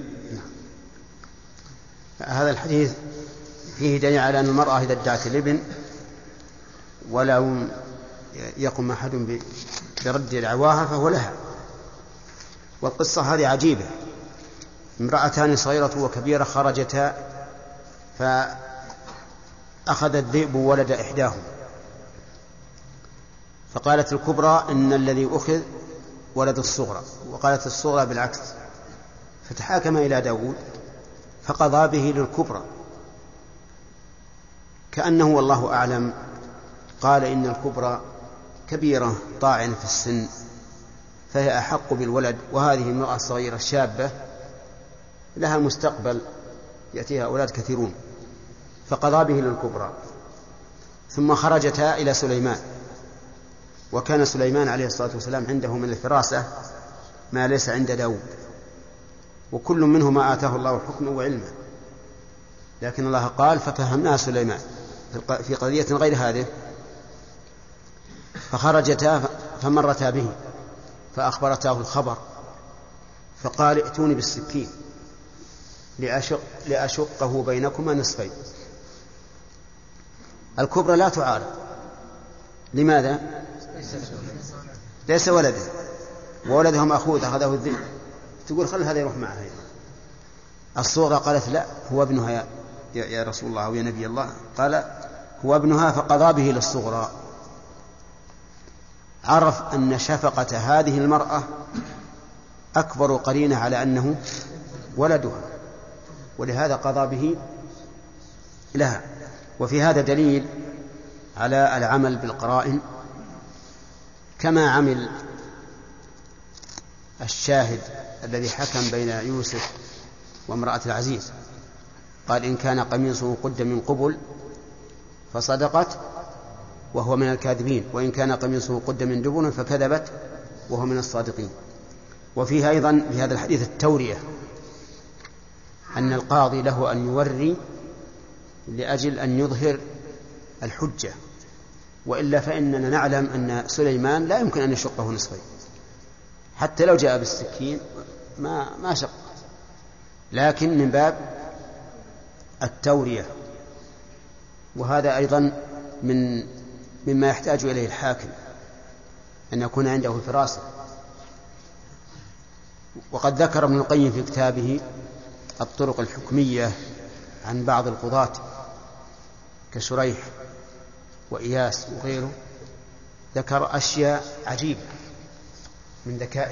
هذا الحديث فيه دليل على أن المرأة إذا ادعت الابن ولو يقوم أحد برد دعواها فهو لها. والقصة هذه عجيبة. امرأتان صغيرة وكبيرة خرجتا فأخذ الذئب ولد إحداهم، فقالت الكبرى: إن الذي أخذ ولد الصغرى، وقالت الصغرى بالعكس، فتحاكم إلى داود فقضى به للكبرى، كأنه والله أعلم قال إن الكبرى كبيرة طاعنة في السن فهي أحق بالولد، وهذه المرأة الصغيرة الشابة لها مستقبل يأتيها أولاد كثيرون، فقضى به للكبرى. ثم خرجتا إلى سليمان، وكان سليمان عليه الصلاة والسلام عنده من الفراسة ما ليس عند داود، وكل منهما آتاه الله حكما وعلما، لكن الله قال: ففهمناها سليمان في قضية غير هذه. فخرجتا فمرتا به فأخبرتاه الخبر، فقال: ائتوني بالسكين لأشق لأشقه بينكما نصفين. الكبرى لا تعارض. لماذا؟ ليس ولده، وولده مأخوذ أخذه الذئب، تقول خل هذا يروح معه. الصغرى قالت: لا، هو ابنها يا, يا رسول الله ويا نبي الله. قال: هو ابنها، فقضى به للصغرى. عرف أن شفقة هذه المرأة أكبر قرينة على أنه ولدها، ولهذا قضى به لها. وفي هذا دليل على العمل بالقرائن، كما عمل الشاهد الذي حكم بين يوسف وامرأة العزيز، قال: إن كان قميصه قد من قبل فصدقت وهو من الكاذبين، وإن كان قميصه قد من دبر فكذبت وهو من الصادقين. وفيها أيضا في هذا الحديث التورية، أن القاضي له أن يوري لأجل أن يظهر الحجة، وإلا فإننا نعلم أن سليمان لا يمكن أن يشقه نصفين، حتى لو جاء بالسكين ما ما شق، لكن من باب التورية. وهذا أيضا من مما يحتاج إليه الحاكم، أن يكون عنده فراسة. وقد ذكر ابن القيم في كتابه الطرق الحكمية عن بعض القضاة كشريح وإياس وغيره، ذكر أشياء عجيبة من ذكائه.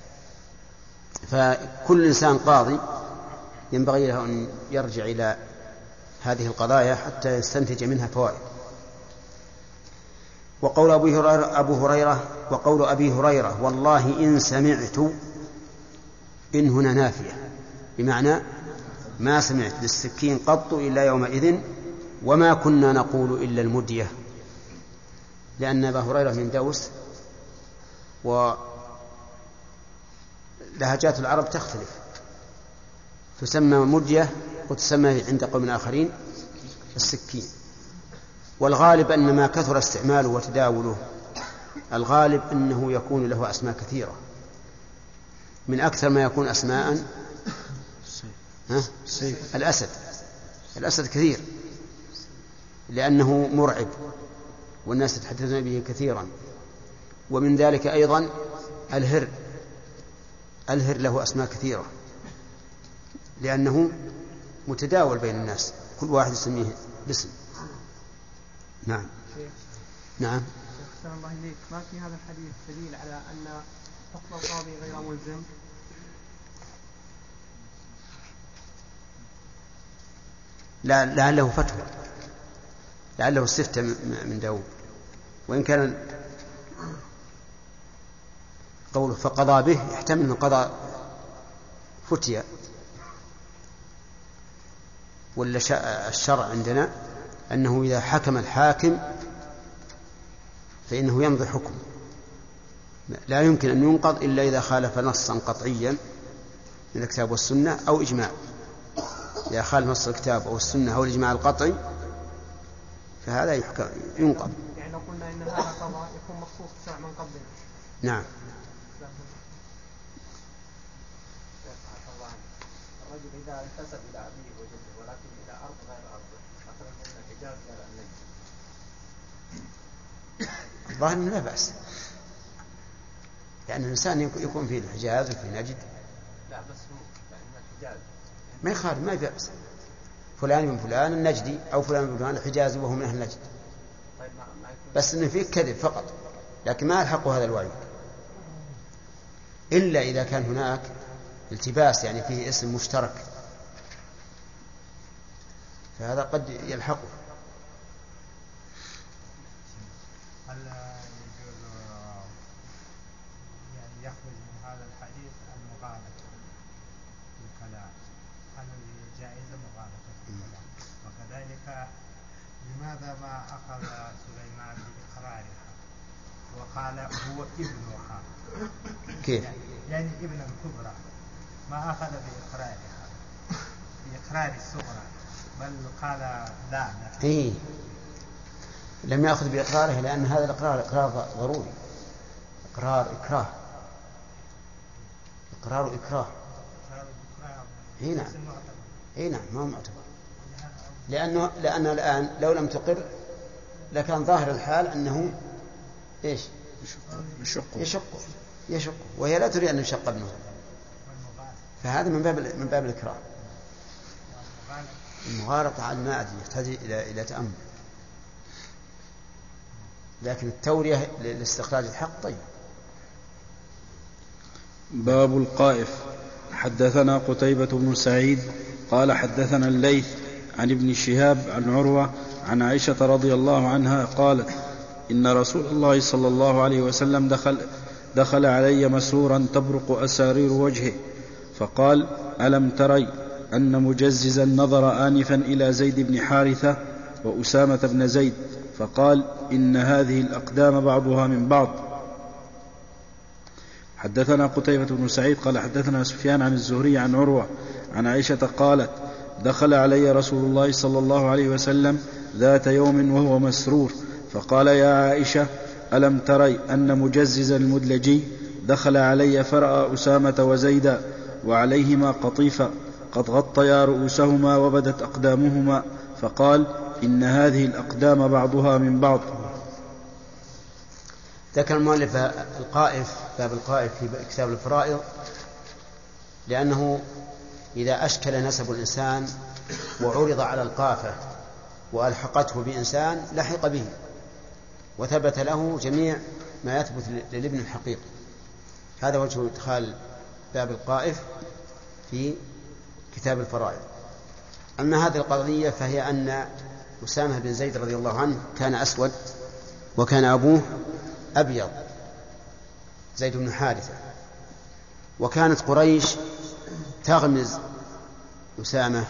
فكل إنسان قاضي ينبغي له أن يرجع إلى هذه القضايا حتى يستنتج منها فوائد. وقول أبي هريرة, أبو هريرة وقول أبي هريرة: والله إن سمعت، إن هنا نافية، بمعنى ما سمعت بالسكين قط إلا يومئذ، وما كنا نقول إلا المدية، لأن أبا هريرة من دوس، ولهجات العرب تختلف، تسمى مدية وتسمى عند قوم آخرين السكين. والغالب أن ما كثر استعماله وتداوله، الغالب أنه يكون له أسماء كثيرة، من أكثر ما يكون أسماء ها؟ الأسد. الأسد كثير لأنه مرعب والناس يتحدثون به كثيرا. ومن ذلك أيضا الهر، الهر له أسماء كثيرة لأنه متداول بين الناس، كل واحد يسميه باسم. نعم. نعم. أحسن الله إليك، ما في هذا الحديث دليل على أن حكم القاضي غير ملزم؟ لا، لعله فتوى، لعله استفتى من داود، وإن كان قوله فقضى به يحتمل أنه قضى فتية، ولا الشرع عندنا أنه إذا حكم الحاكم فإنه يمضي حكم، لا يمكن أن ينقض إلا إذا خالف نصا قطعيا من الكتاب والسنة أو إجماع. إذا خالف نص الكتاب أو السنة أو الإجماع القطعي فهذا يحكم ينقض. يعني لو قلنا إن هذا قضاء يكون مخصوص بشرع من قبله. نعم. الرجل إذا انتسب إلى أبيه وجده ولكن إلى أرض غير أرضه مثلا من الحجاز إلى النجد، الظاهر لا بأس، لأن الإنسان يكون في الحجاز وفي نجد. لا بس هو يعني من الحجاز ما يخالف، ما بأس، فلان من فلان النجدي أو فلان من فلان الحجازي وهو من أهل النجد. طيب ما ما بس إنه فيه كذب فقط، لكن ما يلحقه هذا الوعيد إلا إذا كان هناك التباس، يعني فيه اسم مشترك، فهذا قد يلحقه. هل يجوز يعني يخرج من هذا الحديث المغالطة في الكلام؟ هل جائزة مغالطة في الكلام؟ وكذلك لماذا ما أخذ سليمان بإقرارها وقال هو ابنها؟ كيف؟ يعني ابن الكبرى، ما أخذ بإقرارها بإقرار الصغرى، بل قال لا. إيه، لم يأخذ بإقراره لأن هذا الإقرار إقرار ضروري، إقرار إكراه، إقرار إكراه. إيه نعم، إيه نعم، ما هو معتبر، لأنه لأن الآن لو لم تقر لكان ظاهر الحال أنه إيش يشق يشق يشق وهي لا تريد أن يشق ابنه، فهذا من باب من باب الإكراه. المغالطة على ما أدري يحتاج إلى إلى تأمل، لكن التورية لاستخراج الحق طيب. باب القائف. حدثنا قتيبة بن سعيد قال حدثنا الليث عن ابن شهاب عن عروة عن عائشة رضي الله عنها قالت إن رسول الله صلى الله عليه وسلم دخل, دخل علي مسرورا تبرق أسارير وجهه فقال ألم تري أن مجززا نظر آنفا إلى زيد بن حارثة وأسامة بن زيد فقال إن هذه الأقدام بعضها من بعض. حدثنا قتيبة بن سعيد قال حدثنا سفيان عن الزهري عن عروة عن عائشة قالت دخل علي رسول الله صلى الله عليه وسلم ذات يوم وهو مسرور فقال يا عائشة ألم تري أن مجززا المدلجي دخل علي فرأى أسامة وزيدا وعليهما قطيفة قد غطيا رؤوسهما وبدت أقدامهما فقال إن هذه الأقدام بعضها من بعض. ذكر المؤلف القائف، باب القائف في كتاب الفرائض، لأنه إذا أشكل نسب الإنسان وعرض على القافة وألحقته بإنسان لحق به وثبت له جميع ما يثبت للابن الحقيقي. هذا وجه إدخال باب القائف في كتاب الفرائض. أما هذه القضية فهي أن أسامة بن زيد رضي الله عنه كان أسود وكان أبوه أبيض زيد بن حارثة، وكانت قريش تغمز أسامة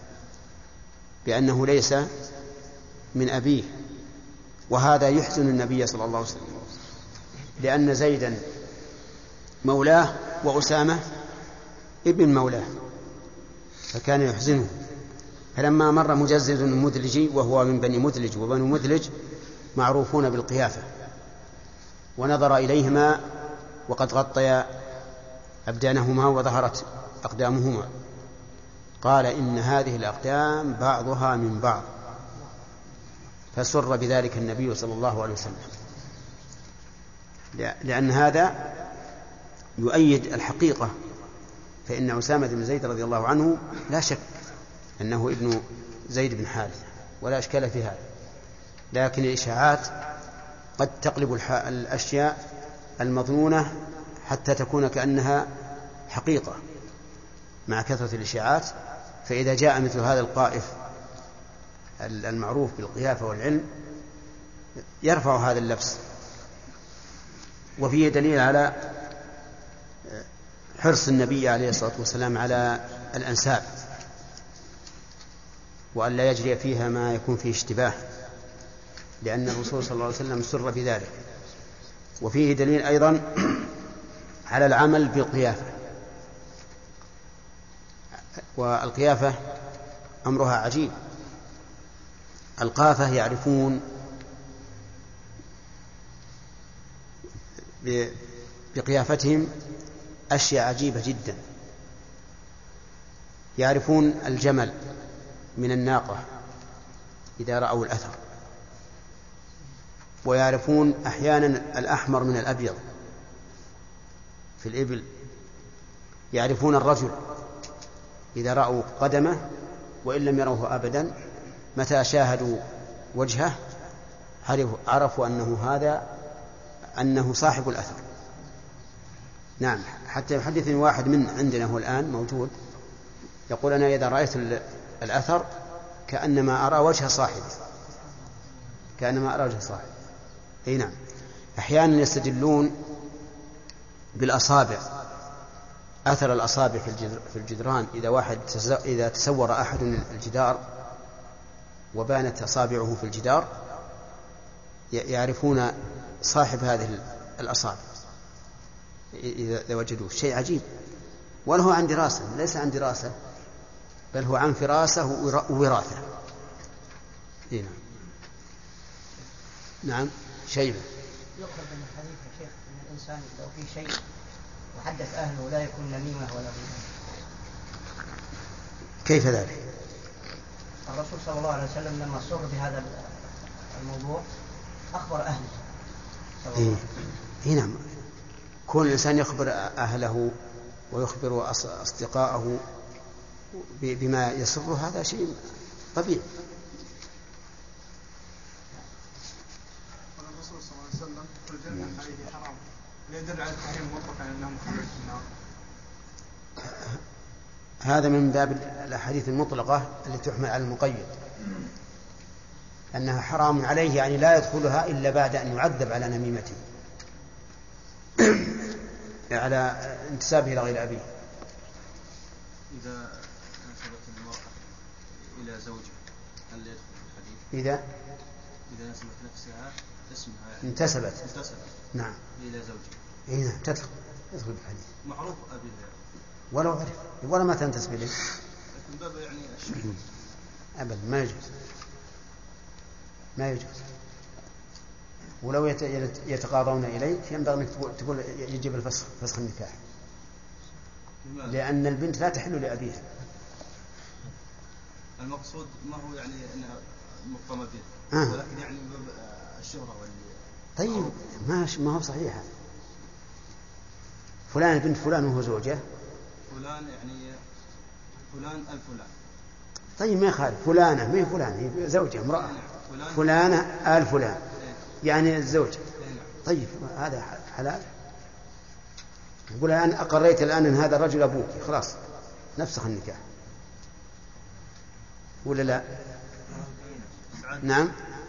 بأنه ليس من أبيه، وهذا يحزن النبي صلى الله عليه وسلم لأن زيدا مولاه وأسامة ابن مولاه، فكان يحزنه. فلما مر مجزز مدلجي وهو من بني مدلج، وبني مدلج معروفون بالقيافة، ونظر إليهما وقد غطيا أبدانهما وظهرت أقدامهما قال إن هذه الأقدام بعضها من بعض، فسر بذلك النبي صلى الله عليه وسلم، لأن هذا يؤيد الحقيقة، فإن أسامة بن زيد رضي الله عنه لا شك أنه ابن زيد بن حارثة ولا إشكال في هذا، لكن الإشاعات قد تقلب الأشياء المظنونة حتى تكون كأنها حقيقة مع كثرة الإشاعات. فإذا جاء مثل هذا القائف المعروف بالقيافة والعلم يرفع هذا اللبس. وفيه دليل على حرص النبي عليه الصلاة والسلام على الأنساب وأن لا يجري فيها ما يكون فيه اشتباه، لأن الرسول صلى الله عليه وسلم سر بذلك. وفيه دليل أيضا على العمل بالقيافة، والقيافة أمرها عجيب. القافة يعرفون بقيافتهم أشياء عجيبة جدا. يعرفون الجمل من الناقة إذا رأوا الأثر، ويعرفون أحيانا الأحمر من الأبيض في الإبل. يعرفون الرجل إذا رأوا قدمه وإن لم يروه أبدا، متى شاهدوا وجهه عرفوا أنه هذا أنه صاحب الأثر. نعم، حتى يحدثني واحد من عندنا هو الآن موجود يقول أنا إذا رأيت الأثر كأنما أرى وجه صاحبه، كأنما أرى وجه صاحبه. أي نعم. أحيانا يستدلون بالأصابع، أثر الأصابع في الجدران. إذا واحد إذا تسور أحد الجدار وبانت أصابعه في الجدار يعرفون صاحب هذه الأصابع إذا وجدوه. شيء عجيب، وله عن دراسة، ليس عن دراسة بل هو عن فراسة ووراثة. نعم. نعم شيبة. يؤخذ من الحديث يا شيخ أن الإنسان لو في شيء وحدث أهله لا يكون نميمة ولا غيبة. كيف ذلك؟ الرسول صلى الله عليه وسلم لما سر بهذا الموضوع أخبر أهله. إيه. إيه نعم. كون الإنسان يخبر أهله ويخبر أصدقائه بما يسره هذا شيء طبيعي. الرسول صلى الله عليه وسلم في الجنة عليه حرام، يدل على التحريم مطلقا أنهم خرجوا في النار. هذا من باب الأحاديث المطلقة التي تحمل على المقيد، أنها حرام عليه يعني لا يدخلها إلا بعد أن يعذب على نميمته على انتسابه إلى غير أبيه. إذا نسبت المرأة إلى زوجها هل يدخل في الحديث؟ إذا إذا نسبت نفسها اسمها يعني انتسبت انتسبت نعم إلى زوجها. إيه نعم تدخل تدخل في الحديث. معروف أبيها ولو عرف ولا ما تنتسب إليه لكن باب يعني الشهود أبدا ما يجوز، ما يجوز. ولو يتقاضون إليك ينبغي أنك تقول يجب الفسخ، فسخ النكاح، لأن البنت لا تحل لأبيها. المقصود ما هو يعني أنها مقتمة به آه. ولكن يعني الشهرة واللي طيب ما ما هو صحيح. فلان بنت فلان وهو زوجه فلان يعني فلان الفلان. طيب ما يخالف، فلانة ما هي فلان هي زوجة امرأة، فلانة آل فلان يعني الزوج. طيب هذا حلال. يقول الآن أقريت الآن أن هذا الرجل أبوك، خلاص نفسخ النكاح ولا لا؟ نعم.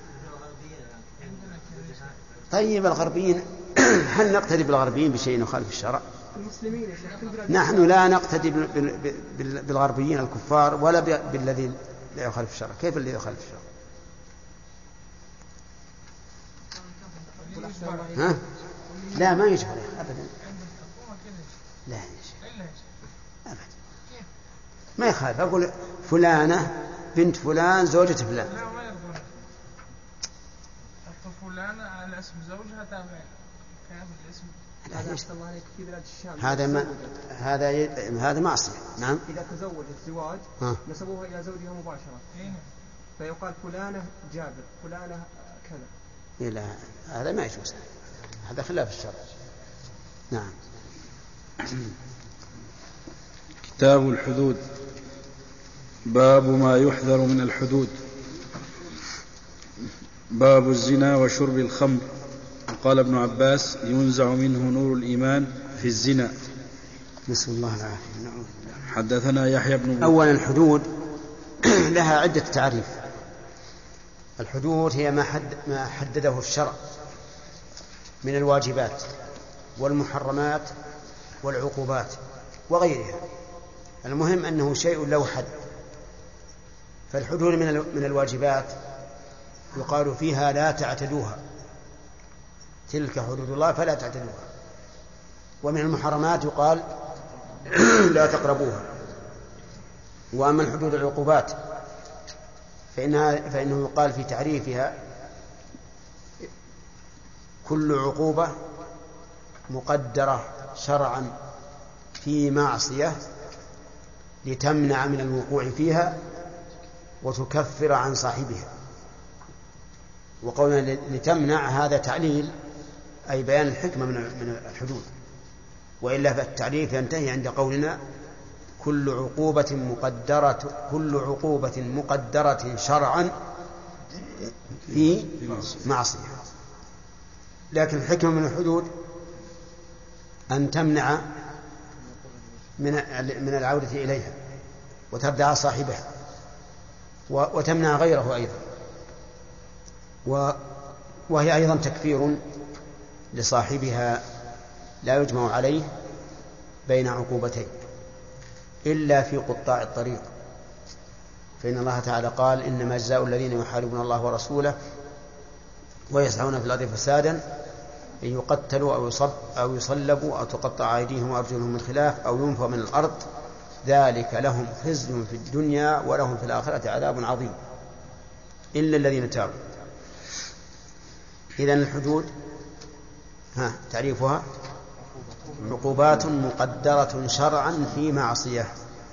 طيب الغربيين هل نقتدي بالغربيين بشيء يخالف الشرع؟ نحن لا نقتدي بالغربيين الكفار ولا بالذي لا يخالف الشرع. كيف الذي يخالف الشرع؟ ها؟ لا ما يجهل أبدا، لا يجهل أبدا، ما يخالف. أقول فلانة بنت فلان زوجة فلان، لا ما يرضون. فلانة على اسم زوجها تابع كامل الاسم. هذا ما هذا ي... هذا معصية. نعم. إذا تزوجت زواج نسبوها إلى زوجها مباشرة فيقال فلانة جابر فلانة كذا. لا هذا ما يجوز، هذا خلاف الشرع. نعم. كتاب الحدود. باب ما يحذر من الحدود. باب الزنا وشرب الخمر. قال ابن عباس: ينزع منه نور الإيمان في الزنا. نسأل الله العافية. حدثنا يحيى بن أولا الحدود لها عدة تعريف. الحدود هي ما, حد ما حدده الشرع من الواجبات والمحرمات والعقوبات وغيرها. المهم أنه شيء له حد. فالحدود من الواجبات يقال فيها لا تعتدوها، تلك حدود الله فلا تعتدوها. ومن المحرمات يقال لا تقربوها. وأما الحدود العقوبات فإنها فإنه يقال في تعريفها: كل عقوبة مقدرة شرعا في معصية لتمنع من الوقوع فيها وتكفر عن صاحبها. وقولنا لتمنع هذا تعليل، أي بيان الحكمة من الحدود، وإلا فالتعريف ينتهي عند قولنا كل عقوبة مقدرة كل عقوبة مقدرة شرعا في معصية. لكن الحكمة من الحدود أن تمنع من من العودة إليها وتردع صاحبها وتمنع غيره أيضا، وهي أيضا تكفير لصاحبها لا يجمع عليه بين عقوبتين إلا في قطاع الطريق. فإن الله تعالى قال: إنما جزاء الذين يحاربون الله ورسوله ويسعون في الأرض فسادا أن يقتلوا أو يصب أو يصلبوا أو تقطع أيديهم وأرجلهم من خلاف أو ينفوا من الأرض ذلك لهم خزي في الدنيا ولهم في الآخرة عذاب عظيم إلا الذين تابوا. إذن الحدود ها تعريفها: عقوبات مقدرة شرعا في معصية.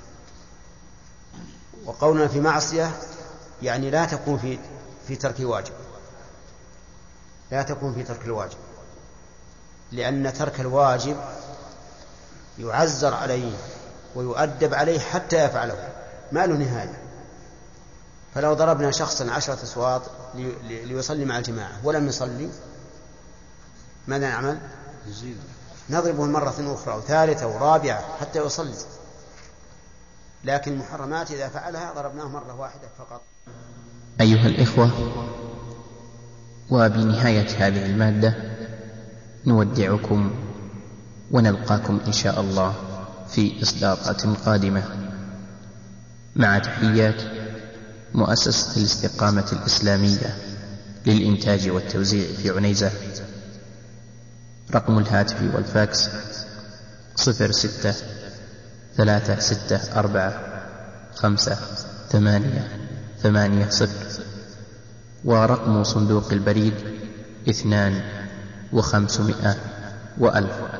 وقولنا في معصية يعني لا تكون في في ترك الواجب، لا تكون في ترك الواجب، لأن ترك الواجب يعزر عليه ويؤدب عليه حتى يفعله، ما له نهاية. فلو ضربنا شخصا عشرة أصوات ليصلي مع الجماعة ولم يصلي، ماذا نعمل؟ نضربه مرة أخرى وثالثة ورابعة حتى يصلي. لكن محرمات إذا فعلها ضربناه مرة واحدة فقط. أيها الإخوة، وبنهاية هذه المادة نودعكم ونلقاكم إن شاء الله في إصدارات قادمة، مع تحيات مؤسسة الاستقامة الإسلامية للإنتاج والتوزيع في عنيزة. رقم الهاتف والفاكس صفر ستة ثلاثة ستة أربعة خمسة ثمانية ثمانية صفر، ورقم صندوق البريد اثنان وخمسمائة وألف.